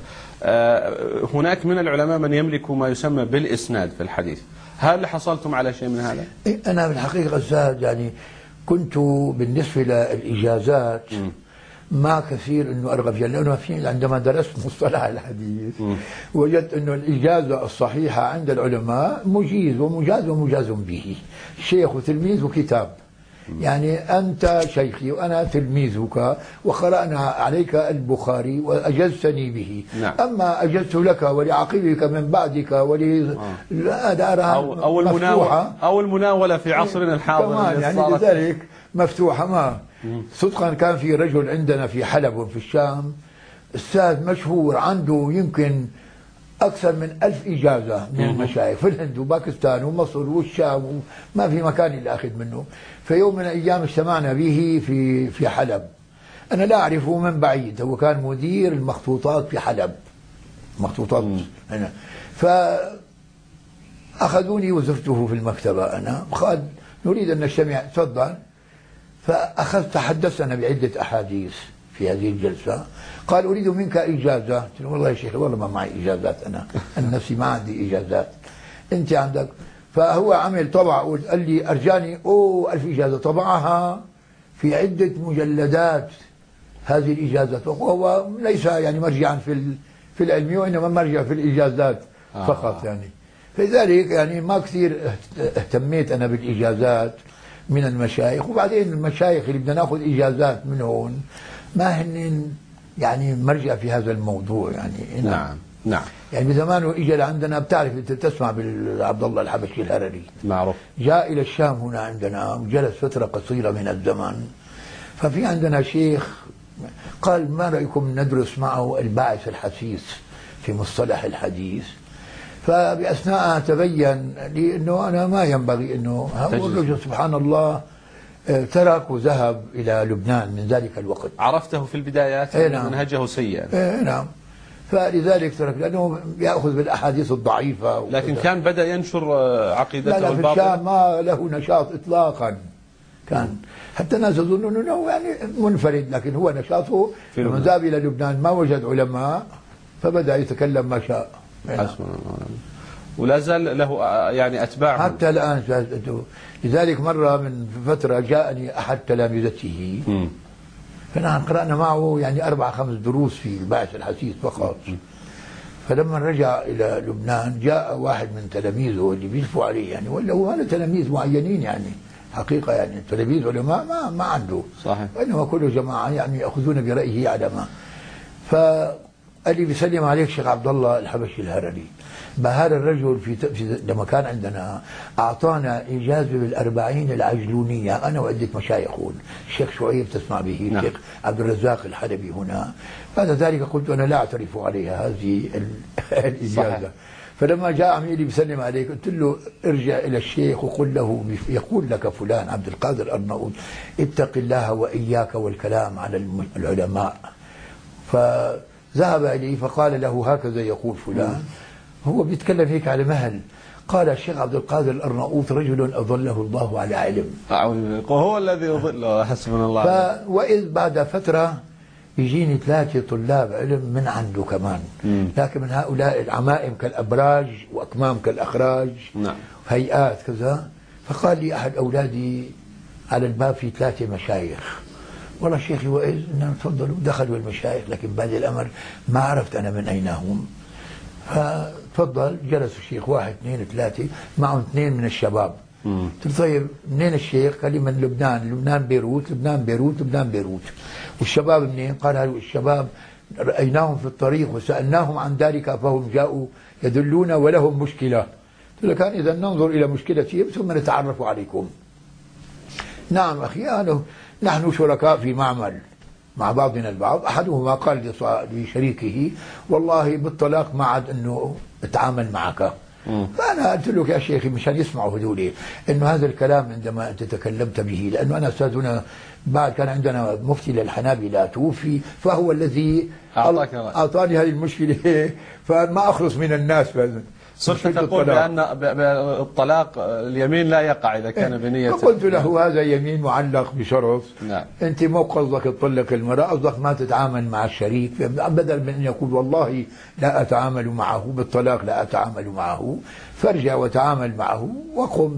هناك من العلماء من يملك ما يسمى بالإسناد في الحديث، هل حصلتم على شيء من هذا؟ أنا بالحقيقة أستاذ يعني كنت بالنسبة للإجازات ما كثير انه ارغب فيها، لانه عندما درست مصطلح الحديث وجدت انه الاجازه الصحيحه عند العلماء مجيز ومجاز ومجاز به، شيخ وتلميذ وكتاب. يعني انت شيخي وانا تلميذك وقرانا عليك البخاري واجزتني به. نعم. اما اجزت لك ولعقبك من بعدك او المناوله في عصرنا الحاضر يعني لذلك مفتوحه. ما صدقا كان في رجل عندنا في حلب في الشام أستاذ مشهور عنده يمكن أكثر من 1000 إجازة من المشايخ في الهند وباكستان ومصر والشام، وما في مكان إلا أخذ منه. في يوم من الأيام اجتمعنا به في حلب، أنا لا أعرفه من بعيد، هو كان مدير المخطوطات في حلب، مخطوطات هنا. فأخذوني وزرته في المكتبة، أنا قال نريد أن نجتمع، تفضل. فأخذت تحدثنا بعدة أحاديث في هذه الجلسة. قال أريد منك إجازة. قلت له والله يا شيخ والله ما معي إجازات، أنا نفسي ما عندي إجازات، أنت عندك. فهو عمل طبع قال لي أرجاني 1000 إجازة، طبعها في عدة مجلدات هذه الإجازات، وهو ليس يعني مرجعا في العلمي وإنما مرجع في الإجازات فقط يعني. فلذلك يعني ما كثير اهتميت أنا بالإجازات من المشايخ. وبعدين المشايخ اللي بدنا ناخذ إجازات منهم ما هن يعني مرجع في هذا الموضوع يعني. نعم نعم. يعني بزمانه اجى لعندنا، بتعرف انت تسمع بعبد الله الحبشي الهرري، معروف. جاء الى الشام هنا عندنا وجلس فتره قصيره من الزمن. ففي عندنا شيخ قال ما رايكم ندرس معه الباعث الحثيث في مصطلح الحديث. فباثناء تبين لي انه انا ما ينبغي انه هذا الرجل سبحان الله ترك وذهب الى لبنان من ذلك الوقت. عرفته في البدايات نعم. منهجه سيء. نعم. فلذلك ترك، لانه ياخذ بالاحاديث الضعيفه لكن كان بدا ينشر عقيدته لا الباطله. في الشام ما له نشاط اطلاقا كان. حتى الناس يظنون انه يعني منفرد، لكن هو نشاطه لما ذهب الى لبنان ما وجد علماء فبدا يتكلم ما شاء. حسبنا الله. ولا زال له يعني اتباع حتى الان. لذلك مره من فتره جاءني احد تلامذته فنحن قرانا معه يعني 4-5 دروس في الباعث الحثيث فقط. فلما رجع الى لبنان جاء واحد من تلاميذه اللي بيشفوا عليه يعني، ولا هو هذا تلاميذ معينين يعني حقيقه يعني تلاميذ علماء ما عنده صحيح، وانما كل جماعه يعني ياخذون برايه على ما. فقال لي بيسلم عليك شيخ عبد الله الحبشي الهرري. هذا الرجل لما كان عندنا اعطانا اجازه بال40 العجلونيه انا وعده مشايخ، الشيخ شعيب تسمع به، نعم. الشيخ عبد الرزاق الحلبي هنا. بعد ذلك قلت انا لا اعترف عليها هذه الاجازه. صحيح. فلما جاء عميلي بيسلم عليك قلت له ارجع الى الشيخ وقل له يقول لك فلان عبد القادر الارناؤوط اتق الله واياك والكلام على العلماء. فذهب اليه فقال له هكذا يقول فلان. هو بيتكلم هيك على مهل. قال الشيخ عبد القادر الأرناؤوط رجل أظله الله على علم. هو الذي يظله. حسبنا الله. وإذ بعد فترة يجيني 3 طلاب علم من عنده كمان، لكن من هؤلاء العمائم كالأبراج وأكمام كالأخراج. نعم. هيئات كذا. فقال لي أحد أولادي على الباب في 3 مشايخ. والله شيخي وإذ إنهم تفضلوا دخلوا المشايخ، لكن بعد الأمر ما عرفت أنا من أين هم. فتفضل جلس الشيخ 1 2 3 معهم 2 من الشباب. قلت له طيب منين الشيخ؟ قال لي من لبنان، لبنان بيروت، لبنان بيروت، لبنان بيروت. والشباب منين؟ قال الشباب رأيناهم في الطريق وسألناهم عن ذلك فهم جاءوا يدلون ولهم مشكلة. قلت له كان إذا ننظر إلى مشكلتهم ثم نتعرف عليكم. نعم أخي نحن شركاء في معمل مع بعضنا البعض. أحدهما قال لشريكه والله بالطلاق ما عاد أنه اتعامل معك. فأنا قلت له يا شيخي مشان يسمعوا هذولي أنه هذا الكلام عندما أنت تكلمت به، لأنه أنا أستاذنا بعد كان عندنا مفتي للحنابلة توفي، فهو الذي أعطاني هذه المشكلة فما أخلص من الناس. صرت تقول بأن الطلاق اليمين لا يقع إذا كان بنية. فقلت له هذا يمين معلق بشرط. نعم. أنت مو قصدك تطلق المرأة، قصدك ما تتعامل مع الشريك، بدل من أن يقول والله لا أتعامل معه بالطلاق لا أتعامل معه، فارجع وتعامل معه وقم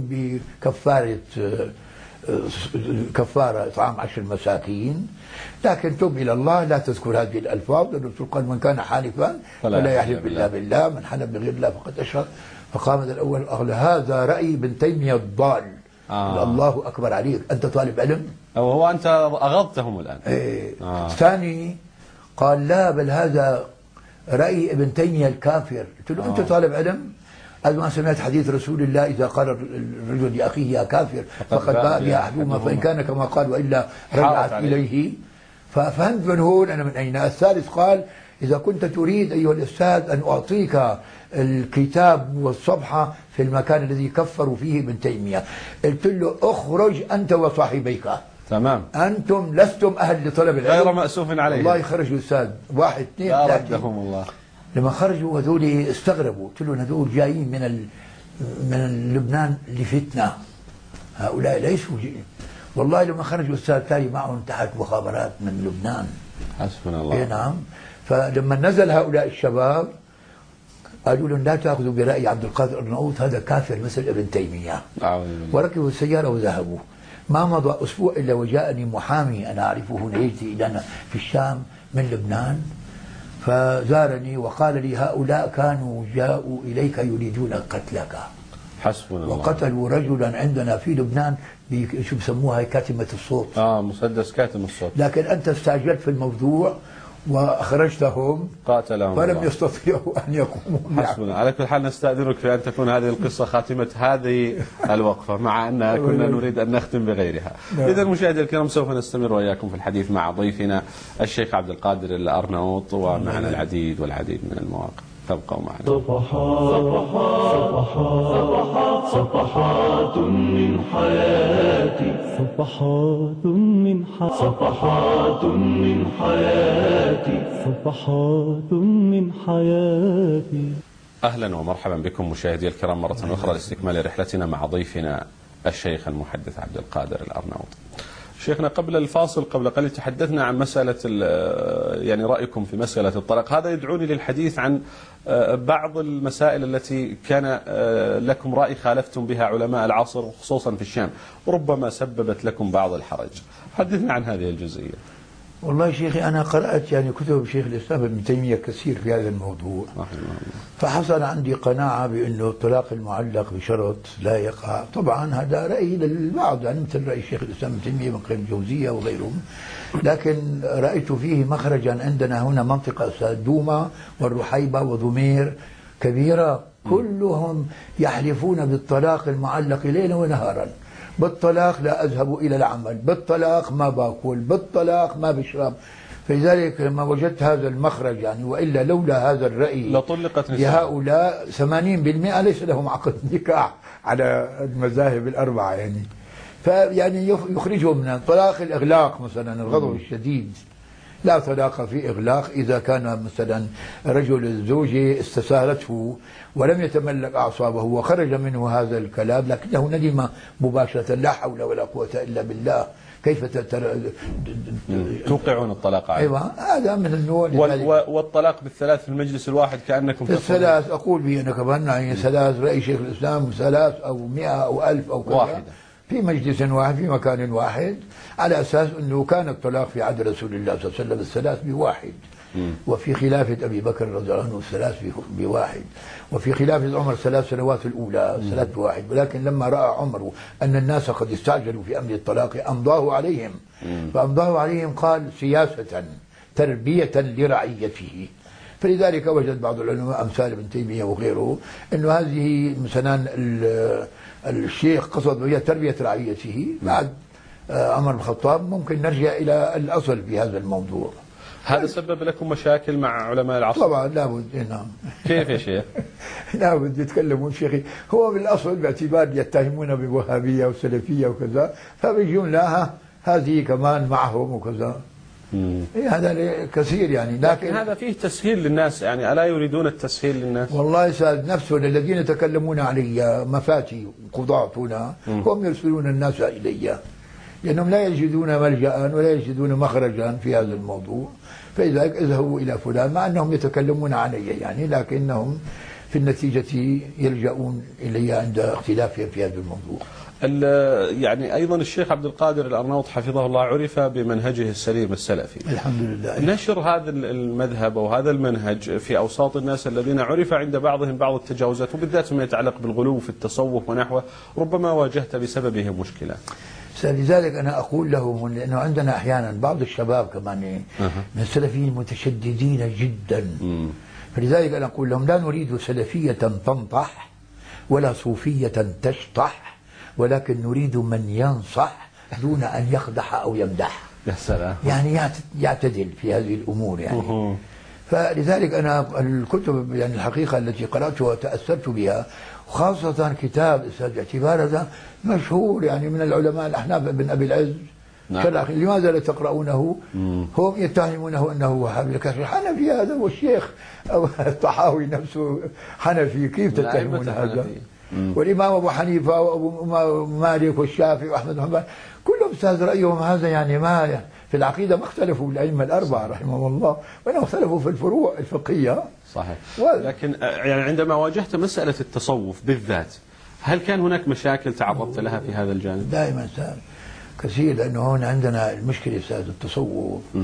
كفارة إطعام 10 مساكين، لكن تب إلى الله لا تذكر هذه الألفاظ، لأن الرسول قال من كان حالفا فلا يحلف إلا بالله، من حلف بغير الله فقد أشرك. فقام الأول قال هذا رأي ابن تيمية الضال. الله أكبر عليك، أنت طالب علم؟ أو هو أنت أغضتهم الآن. الثاني قال لا بل هذا رأي ابن تيمية الكافر. قلت له أنت طالب علم؟ قال ما سمعت حديث رسول الله إذا قال الرجل لأخيه يا كافر فقد باء بها أحدهما فإن كان كما قال وإلا رجعت إليه. ففهمت من هون أنا من أين. الثالث قال إذا كنت تريد أيها الأستاذ أن أعطيك الكتاب والصفحة في المكان الذي كفروا فيه ابن تيمية، قلت له اخرج أنت وصاحبيك. تمام. أنتم لستم أهل لطلب العلم. غير مأسوف عليه. والله خرجوا أستاذ 1 2 3. ردهم الله. لما خرجوا هذول استغربوا. قلت لهم هذول جايين من لبنان لفتنة، هؤلاء ليسوا والله لما خرجوا أستاذ تالي معهم تحت مخابرات من لبنان. حسبنا الله. نعم. فلما نزل هؤلاء الشباب قالوا لهم لا تأخذوا برأي عبد القادر الأرناؤوط هذا كافر مثل ابن تيمية. وركبوا السيارة وذهبوا. ما مضى أسبوع إلا وجاءني محامي أنا أعرفه نيجتي إلينا في الشام من لبنان، فزارني وقال لي هؤلاء كانوا جاءوا إليك يريدون قتلك، حسبنا الله. وقتلوا رجلا عندنا في لبنان شو بسموها كاتمة الصوت، مسدس كاتم الصوت، لكن أنت استعجلت في الموضوع وأخرجتهم قاتلهم فلم الله. يستطيعوا أن يقوموا معه. حسبنا. على كل حال نستأذنك في أن تكون هذه القصة خاتمة هذه الوقفة، مع أن كنا نريد أن نختم بغيرها. إذا مشاهدي الكرام سوف نستمر وإياكم في الحديث مع ضيفنا الشيخ عبد القادر الأرناؤوط، ومعنا العديد والعديد من المواقف. تبقوا معنا. صفحات من حياتي، صفحات من صفحات من حياتي، صفحات من حياتي. أهلا ومرحبا بكم مشاهدي الكرام مرة أخرى لاستكمال رحلتنا مع ضيفنا الشيخ المحدث عبد القادر الأرناؤوط. شيخنا قبل الفاصل قبل قليل تحدثنا عن مسألة يعني رأيكم في مسألة الطلاق، هذا يدعوني للحديث عن بعض المسائل التي كان لكم رأي خالفتم بها علماء العصر خصوصا في الشام، وربما سببت لكم بعض الحرج. حدثنا عن هذه الجزئية. والله شيخي أنا قرأت يعني كتب شيخ الإسلام ابن تيمية كثير في هذا الموضوع، فحصل عندي قناعة بأنه الطلاق المعلق بشرط لا يقع. طبعا هذا رأي للبعض، يعني مثل رأي شيخ الإسلام ابن تيمية من قيم الجوزية وغيرهم، لكن رأيت فيه مخرجا. عندنا هنا منطقة دوما والرحيبة وضمير كبيرة كلهم يحلفون بالطلاق المعلق ليلا ونهارا، بالطلاق لا أذهب إلى العمل، بالطلاق ما باكل، بالطلاق ما بشرب. فلذلك لما وجدت هذا المخرج يعني، وإلا لولا هذا الرأي لطلقت لهؤلاء 80% ليس لهم عقد نكاح على المذاهب الأربعة يعني. فيعني يخرجهم من طلاق الإغلاق مثلا، الغضب الشديد. لا طلاق في إغلاق إذا كان مثلا رجل الزوجة استسالته ولم يتملك أعصابه وخرج منه هذا الكلام لكنه ندم مباشرة، لا حول ولا قوة إلا بالله، كيف توقعون الطلاق عليه؟ أيوة هذا من النوع. والطلاق بالثلاث في المجلس الواحد كأنكم في الثلاث أقول به أنا كمان يعني ثلاث، رأي شيخ الإسلام ثلاث أو 100 أو 1000 أو كذا واحدة في مجلس واحد في مكان واحد، على أساس أنه كان الطلاق في عهد رسول الله صلى الله عليه وسلم الثلاث بواحد، وفي خلافة أبي بكر رضي الله عنه الثلاث بواحد، وفي خلافة عمر 3 سنوات الأولى الثلاث بواحد. ولكن لما رأى عمر أن الناس قد استعجلوا في أمر الطلاق أمضاه عليهم، فأمضاه عليهم قال سياسة تربية لرعيته. فلذلك وجد بعض العلماء أمثال ابن تيمية وغيره أنه هذه مثلا الشيخ قصد وهي تربية رعيته. بعد عمر بن الخطاب ممكن نرجع إلى الأصل في هذا الموضوع. هذا سبب لكم مشاكل مع علماء العصر؟ طبعا لابد. نعم. كيف يا شيخ؟ لابد يتكلمون شيخي، هو بالأصل باعتبار يتهمون بوهابية وسلفية وكذا، فبيجون لها هذه كمان معهم وكذا. هذا كثير يعني. لكن هذا فيه تسهيل للناس يعني، ألا يريدون التسهيل للناس؟ والله ساد نفسه الذين يتكلمون علي مفاتي قضاة هنا هم يرسلون الناس إلي، لأنهم لا يجدون ملجأ ولا يجدون مخرجا في هذا الموضوع، فلذلك اذهبوا إلى فلان، مع أنهم يتكلمون علي يعني، لكنهم في النتيجة يلجؤون إلي عند اختلافهم في هذا الموضوع. يعني أيضا الشيخ عبد القادر الأرناؤوط حفظه الله عرف بمنهجه السليم السلفي. الحمد لله. نشر هذا المذهب أو هذا المنهج في أوساط الناس الذين عرف عند بعضهم بعض التجاوزات، وبالذات ما يتعلق بالغلو في التصوف ونحوه، ربما واجهت بسببه مشكلة. لذلك أنا أقول لهم أنه عندنا أحيانا بعض الشباب كمان من السلفيين متشددين جدا، فلذلك أنا أقول لهم لا نريد سلفية تنطح ولا صوفية تشطح، ولكن نريد من ينصح دون أن يقدح أو يمدح. يا سلام. يعني يعتدل في هذه الأمور يعني. فلذلك أنا الكتب يعني الحقيقة التي قرأتها وتأثرت بها، وخاصة كتاب باعتبار هذا مشهور يعني من العلماء الأحناف ابن أبي العز. نعم. لماذا لا تقرؤونه؟ هم يتهمونه أنه وهابي حنفي، هذا والشيخ أو الطحاوي نفسه حنفي، كيف تتهمون هذا؟ والإمام أبو حنيفة وأبو مالك والشافعي وأحمد بن حنبل كلهم استاذ رأيهم هذا يعني، ما في العقيدة ما اختلفوا الأئمة الأربعة رحمهم الله، وإنهم اختلفوا في الفروع الفقهية. صحيح. لكن يعني عندما واجهت مسألة التصوف بالذات، هل كان هناك مشاكل تعرضت لها في هذا الجانب؟ دائما كثير، لأنه هون عندنا المشكلة أستاذ التصوف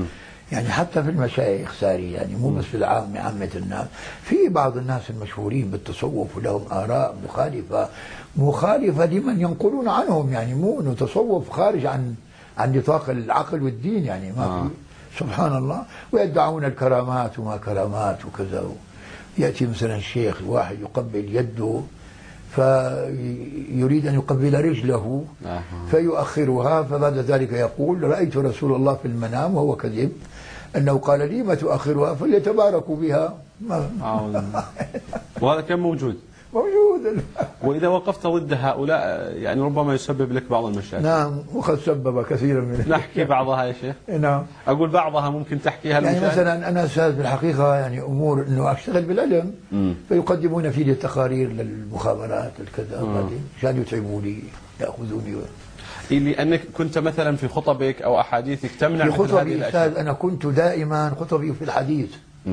يعني حتى في المشايخ ساري، يعني مو بس في العام عامة الناس، في بعض الناس المشهورين بالتصوف ولهم آراء مخالفة لمن ينقلون عنهم، يعني مو انه تصوف خارج عن نطاق العقل والدين، يعني ما في. سبحان الله. ويدعون الكرامات وما كرامات وكذا. يأتي مثلا الشيخ واحد يقبل يده فيريد أن يقبل رجله فيؤخرها، فبعد ذلك يقول رأيت رسول الله في المنام وهو كذب أنه قال لي ما تؤخرها فليتباركوا بها. وهذا كان موجود. وإذا وقفت ضد هؤلاء يعني ربما يسبب لك بعض المشاكل. نعم، وقد سبب كثيرا من نحكي بعضها يا شيخ. نعم، أقول بعضها ممكن تحكيها يعني مثلا أنا أستاذ بالحقيقة، يعني أمور أنه أشتغل بالعلم فيقدمون في التقارير للمخابرات الكذا، بعدين عشان يتعبوا لي يأخذوني. لأنك كنت مثلا في خطبك أو أحاديثك تمنع في مثل هذه خطبي الأشياء. أستاذ أنا كنت دائما خطبي في الحديث.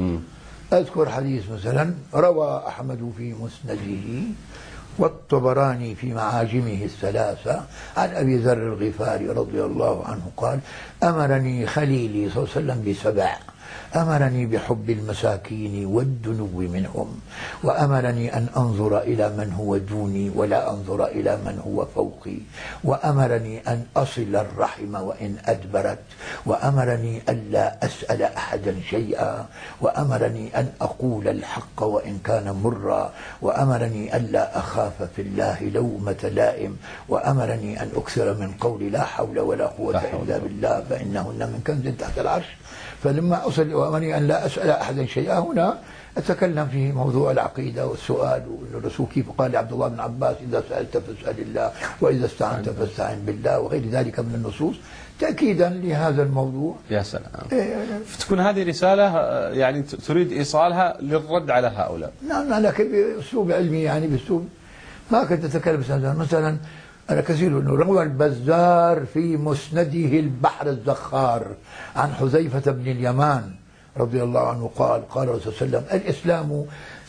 أذكر حديث مثلا روى أحمد في مسنده والطبراني في معاجمه الثلاثة عن أبي ذر الغفاري رضي الله عنه قال أمرني خليلي صلى الله عليه وسلم بسبع: أمرني بحب المساكين والدنو منهم، وأمرني أن أنظر إلى من هو دوني ولا أنظر إلى من هو فوقي، وأمرني أن أصل الرحم وإن أدبرت، وأمرني ألا أسأل أحدا شيئا، وأمرني أن أقول الحق وإن كان مرا، وأمرني ألا أخاف في الله لومة لائم، وأمرني أن أكثر من قول لا حول ولا قوة إلا بالله فإنهن من كنز تحت العرش. فلما أصل وأمرني أن لا أسأل أحدا شيئا، هنا أتكلم في موضوع العقيدة والسؤال، وأن الرسول كيف قال لعبد الله بن عباس إذا سألت فاسأل الله وإذا استعنت فاستعن بالله وغير ذلك من النصوص تأكيدا لهذا الموضوع. يا سلام. تكون هذه رسالة يعني تريد إيصالها للرد على هؤلاء. نعم، لكن بأسلوب علمي، يعني بأسلوب ما كنت أتكلم مثلا أنا كثير أنه روى البزار في مسنده البحر الزخار عن حذيفة بن اليمان رضي الله عنه قال قال الرسول صلى الله عليه وسلم الإسلام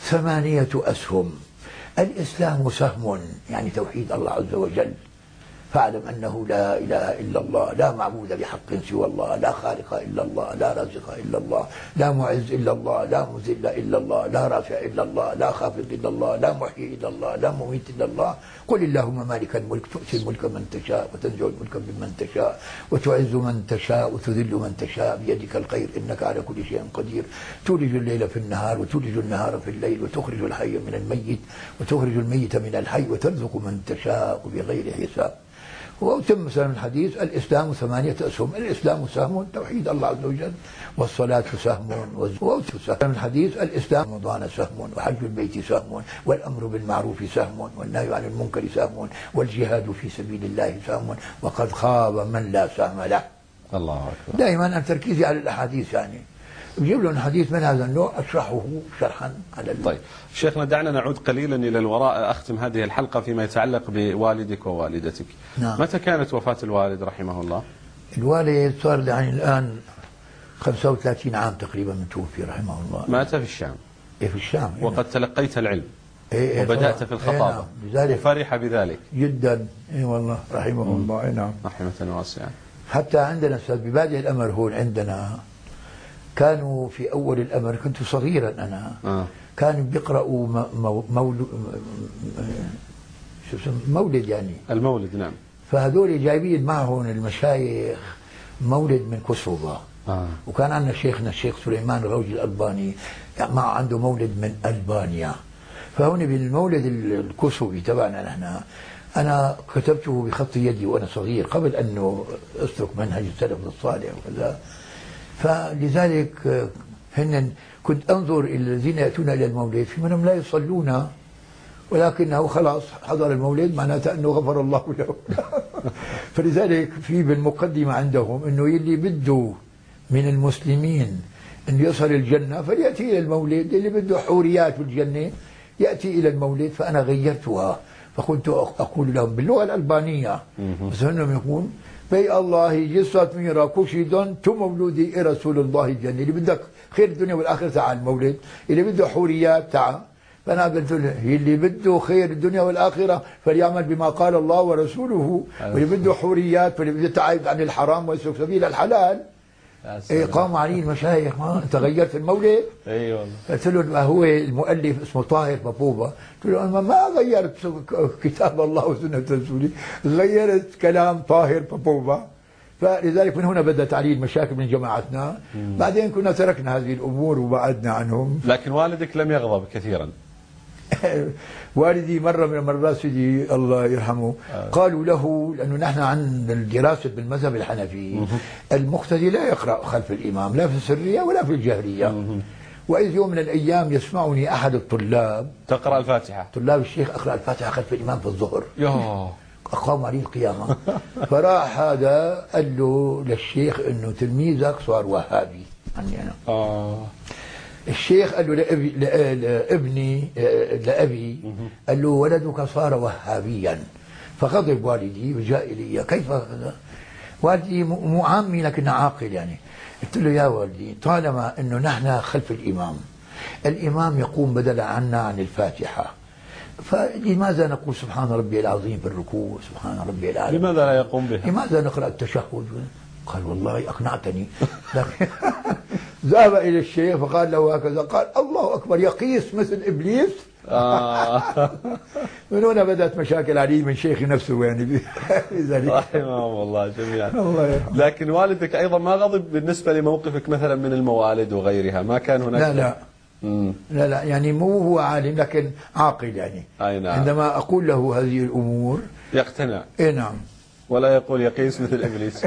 8 أسهم. الإسلام سهم يعني توحيد الله عز وجل، فاعلم أنه لا إله إلا الله، لا معبود بحق سوى الله، لا خالق إلا الله، لا رازق إلا الله، لا معز إلا الله، لا مذل إلا الله، لا رافع إلا الله، لا خافض إلا الله، لا محيي إلا الله، لا مميت إلا الله. قل اللهم مالك الملك تؤتي الملك من تشاء وتنزع الملك ممن تشاء وتعز من تشاء وتذل من تشاء بيدك الخير إنك على كل شيء قدير. تولج الليل في النهار وتولج النهار في الليل وتخرج الحي من الميت وتخرج الميت من الحي وترزق من تشاء بغير حساب. وتم مثلا الحديث الإسلام 8 أسهم. الإسلام سهم توحيد الله عز وجل، والصلاة سهم، والزكاة سهم. الحديث الإسلام رمضان سهم، وحج البيت سهم، والأمر بالمعروف سهم، والنهي عن المنكر سهم، والجهاد في سبيل الله سهم، وقد خاب من لا سهم له. الله أكبر. دائما أنا تركيزي على الأحاديث، يعني بجيب لهم حديث من هذا النوع أشرحه شرحا على طيب شيخنا، دعنا نعود قليلا إلى الوراء. أختم هذه الحلقة فيما يتعلق بوالدك ووالدتك. نعم. متى كانت وفاة الوالد رحمه الله؟ الوالد صار يعني الآن 35 عام تقريبا من توفي رحمه الله. مات في الشام. في الشام. وقد تلقيت العلم وبدأت في الخطابة. نعم. وفرح بذلك جدا. والله رحمه الله. نعم. رحمة واسعة. حتى عندنا أستاذ ببادئ الأمر هون عندنا كانوا في أول الأمر، كنت صغيرا أنا، كانوا بيقرأوا مولد يعني المولد. نعم. فهذول جايبين معهم المشايخ مولد من كوسوفا. وكان عندنا شيخنا الشيخ سليمان الغوجي الألباني يعني ما عنده مولد من ألبانيا. فهون بالمولد الكوسوفي تبعنا نحن أنا كتبته بخط يدي وأنا صغير قبل أنه أسلك منهج السلف الصالح وكذا. فلذلك كنت أنظر إلى الذين يأتون إلى المولد في منهم لا يصلون، ولكنه خلاص حضر المولد معناته أنه غفر الله له. فلذلك في بالمقدمة عندهم أنه يلي بده من المسلمين أن يصل الجنة فليأتي إلى المولد، اللي بده حوريات في الجنة يأتي إلى المولد. فأنا غيرتها فكنت أقول لهم باللغة الألبانية، بس أنهم يقول بي الله جسد ميرا كوشيدون تو مولودي رسول الله الجنة، اللي بدك خير الدنيا والآخرة تعال المولد، اللي بده حوريات تعال. فأنا قلت له اللي بده خير الدنيا والآخرة فليعمل بما قال الله ورسوله، واللي بده حوريات واللي بده يتعايد عن الحرام ويسلك سبيل الحلال قام علي المشايخ، ما أنت غيرت المولد؟ اي والله. قلت له ما هو المؤلف اسمه طاهر بابوبا، قلت له أنا ما غيرت كتاب الله وسنة رسوله، غيرت كلام طاهر بابوبا. فلذلك من هنا بدأت علي المشاكل من جماعتنا. بعدين كنا تركنا هذه الأمور وبعدنا عنهم. لكن والدك لم يغضب كثيرا. والدي مرة من المرات سيدي الله يرحمه قالوا له، لأنه نحن عن الدراسة بالمذهب الحنفي المقتدي لا يقرأ خلف الإمام لا في السرية ولا في الجهرية. وإذ يوم من الأيام يسمعني أحد الطلاب تقرأ الفاتحة، طلاب الشيخ أقرأ الفاتحة خلف الإمام في الظهر، يوه أقام عليه القيامة. فراح هذا قال له للشيخ إنه تلميذك صار وهابي عني أنا. الشيخ قال له لأبي قال له ولدك صار وهابيا. فغضب والدي وجاء إلي، كيف هذا؟ والدي مو عامي لكنه عاقل يعني. قلت له يا والدي طالما أنه نحن خلف الإمام يقوم بدلا عنا عن الفاتحة، فلماذا نقول سبحان ربي العظيم في الركوع، سبحان ربي الأعلى؟ لماذا لا يقوم بها؟ لماذا نقرأ التشهد؟ قال والله أقنعتني. ذهب إلى الشيخ فقال له هكذا، قال الله أكبر، يقيس مثل إبليس. من هنا بدأت مشاكل علي من شيخي نفسه يعني. رحمهم الله جميعا. الله يرحمه. لكن والدك أيضا ما غضب بالنسبة لموقفك مثلا من الموالد وغيرها؟ ما كان هناك؟ لا يعني مو هو عالم لكن عاقل يعني. أي نعم. عندما أقول له هذه الأمور يقتنع. إيه نعم. ولا يقول يقيس مثل إبليس.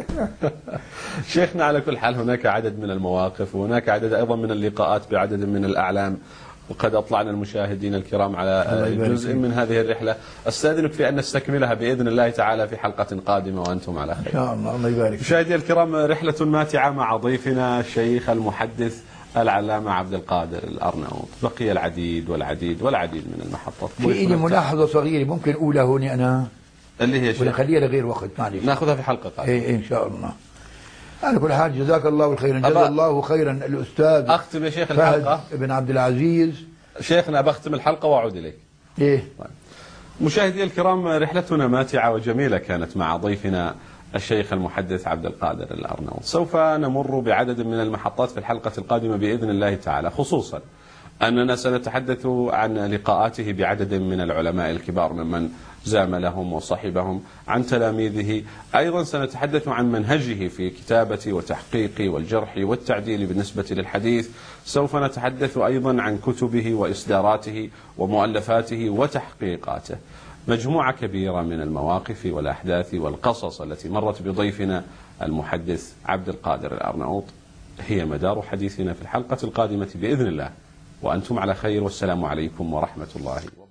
شيخنا على كل حال هناك عدد من المواقف، وهناك عدد أيضا من اللقاءات بعدد من الأعلام، وقد أطلعنا المشاهدين الكرام على جزء من هذه الرحلة. أستأذنك في أن نستكملها بإذن الله تعالى في حلقة قادمة وأنتم على خير. إن شاء الله. الله يبارك. مشاهدي الكرام، رحلة ماتعة مع ضيفنا الشيخ المحدث العلامة عبد القادر الأرناؤوط. بقي العديد والعديد والعديد من المحطات. في لي ملاحظة صغيرة ممكن أقولها هوني أنا، اللي هي شيخ، ولا خليها لغير وقت؟ معلش ناخذها في حلقة قادمة. إيه إن شاء الله. على كل حال جزاك الله خيرا، جزا الله خيرا الأستاذ أختم يا شيخ الحلقة ابن عبد العزيز. شيخنا بختم الحلقة وأعود إليك. إيه. مشاهدي الكرام، رحلتنا ماتعة وجميلة كانت مع ضيفنا الشيخ المحدث عبد القادر الأرناؤوط. سوف نمر بعدد من المحطات في الحلقة القادمة بإذن الله تعالى، خصوصا أننا سنتحدث عن لقاءاته بعدد من العلماء الكبار ممن زاملهم وصحبهم، عن تلاميذه. أيضا سنتحدث عن منهجه في كتابة وتحقيق والجرح والتعديل بالنسبة للحديث. سوف نتحدث أيضا عن كتبه وإصداراته ومؤلفاته وتحقيقاته. مجموعة كبيرة من المواقف والأحداث والقصص التي مرت بضيفنا المحدث عبد القادر الأرناؤوط هي مدار حديثنا في الحلقة القادمة بإذن الله، وأنتم على خير، والسلام عليكم ورحمة الله وبركاته.